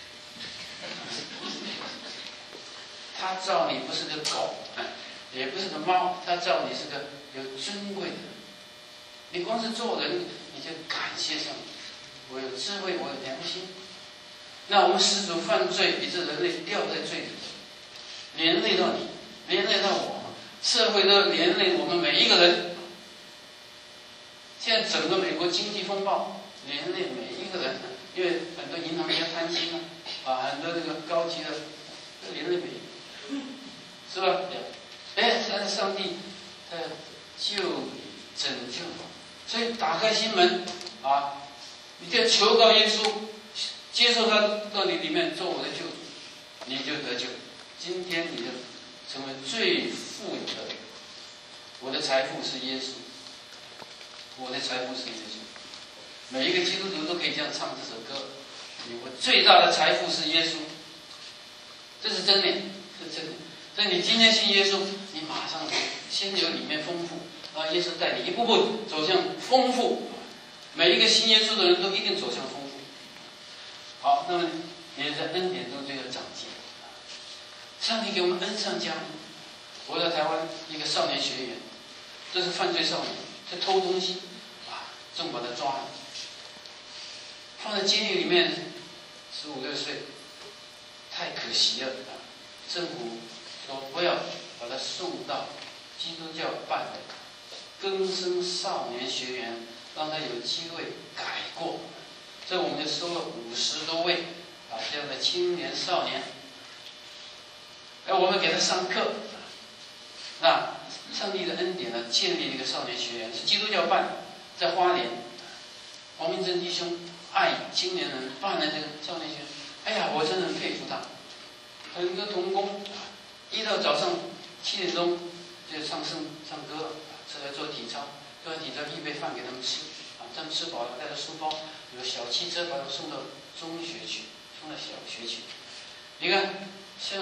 他造你不是个狗，也不是个猫，他造你是个有尊贵的人。你光是做人，你就感谢上帝，我有智慧，我有良心。那我们始祖犯罪，以致人类掉在罪里，连累到你，连累到我，社会都连累我们每一个人。现在整个美国经济风暴连累每一个人，因为很多银行家贪心很多这个高级的连累每一个，是吧？但是上帝他救拯救，所以打开心门你就求告耶稣，接受他到你里面做我的救主，你就得救。今天你就成为最富有的人。我的财富是耶稣，我的财富是耶稣。每一个基督徒都可以这样唱这首歌：我最大的财富是耶稣。这是真理，是真理。所以你今天信耶稣，你马上先有里面丰富，耶稣带你一步步走向丰富。每一个信耶稣的人都一定走向丰富。好，那么你在恩典中就要长进。上帝给我们恩上加恩。我在台湾一个少年学员，这是犯罪少年，在偷东西正把他抓了，放在监狱里面15、16岁，太可惜了。政府说不要把他送到基督教办的更生少年学园，让他有机会改过。这我们就收了50多位这样的青年少年，我们给他上课。那上帝的恩典呢，建立了一个少年学园，是基督教办的，在花莲，黄明珍弟兄爱青年人办了这个少年学园。哎呀，我真的很佩服他。很多童工一到早上7点钟就上歌，出来做体操，做完体操预备饭给他们吃，他们吃饱了带着书包，有小汽车把他们送到中学去，送到小学去。你看现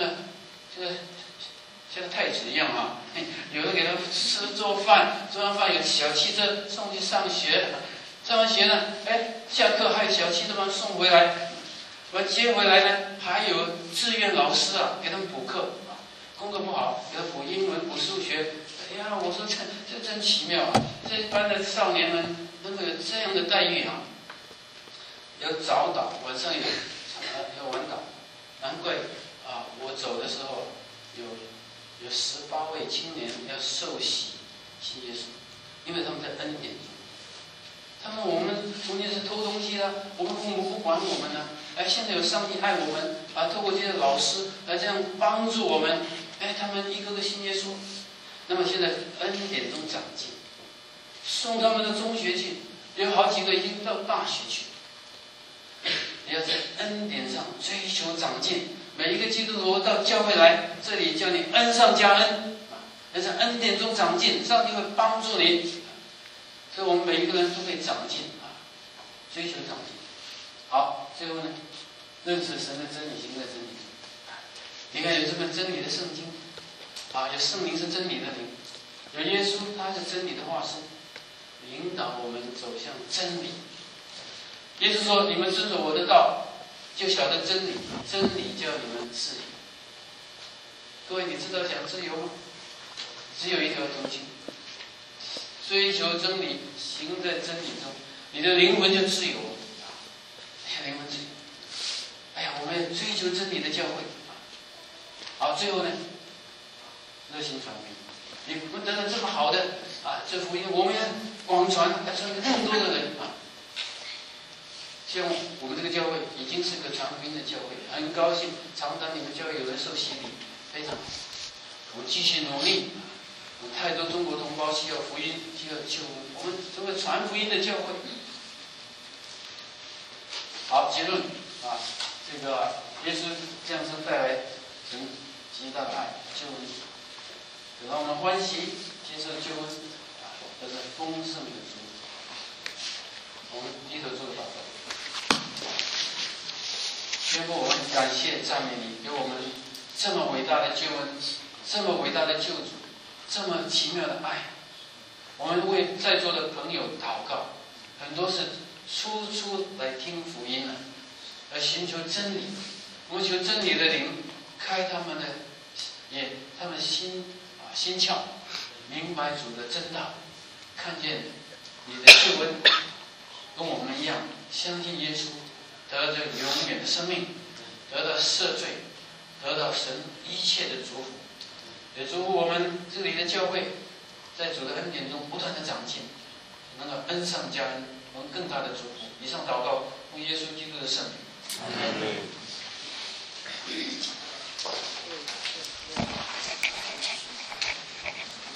在太子一样有的给他们吃做饭，做完饭有小汽车送去上学，上完学呢，下课还有小汽车把他们送回来，我接回来呢，还有志愿老师给他们补课，功课不好给他补英文、补数学。哎呀，我说这真奇妙这班的少年们能够有这样的待遇要早祷，晚上要晚祷，难怪我走的时候有18位青年要受洗信耶稣， 因为他们在恩典中。我们从前是偷东西啊，我们父母不管我们呢，现在有上帝爱我们啊，透过这些老师这样帮助我们，他们一个个信耶稣。那么现在恩典中长进，送他们到中学去，有好几个已经到大学去。你要在恩典上追求长进。每一个基督徒到教会来，这里叫你恩上加恩，要在恩典中长进，上帝会帮助你。所以我们每一个人都会长进追求长进。好，最后呢，认识神的真理，行在真理中。你看有这本真理的圣经有圣灵是真理的灵，有耶稣他是真理的化身，引导我们走向真理。耶稣说：“你们遵守我的道，就晓得真理，真理叫你们自由。”各位，你知道讲自由吗？只有一条途径。追求真理，行在真理中，你的灵魂就自由了。灵魂自由。我们要追求真理的教会。好，最后呢，热心传福音。你不得到这么好的这福音，我们要广传，要传给更多的人像我们这个教会已经是个传福音的教会，很高兴常常你们教会有人受洗礼，非常好。我们继续努力。太多中国同胞需要福音，需要救恩，我们成为传福音的教会。好，结论这个耶稣降生带来神极大的爱救恩，等到我们欢喜接受救恩得到丰盛的祝福。我们低头做个祷告。天父，我们感谢赞美你，给我们这么伟大的救恩，这么伟大的救主，这么奇妙的爱。我们为在座的朋友祷告，很多是初来听福音了，而寻求真理。我们求真理的灵开他们的他们心窍，明白主的真道，看见你的救恩，跟我们一样相信耶稣，得着永远的生命，得到赦罪，得到神一切的祝福。也祝福我们这里的教会在主的恩典中不断的长进，能够恩上加恩，能更大的祝福。以上祷告奉耶稣基督的圣名。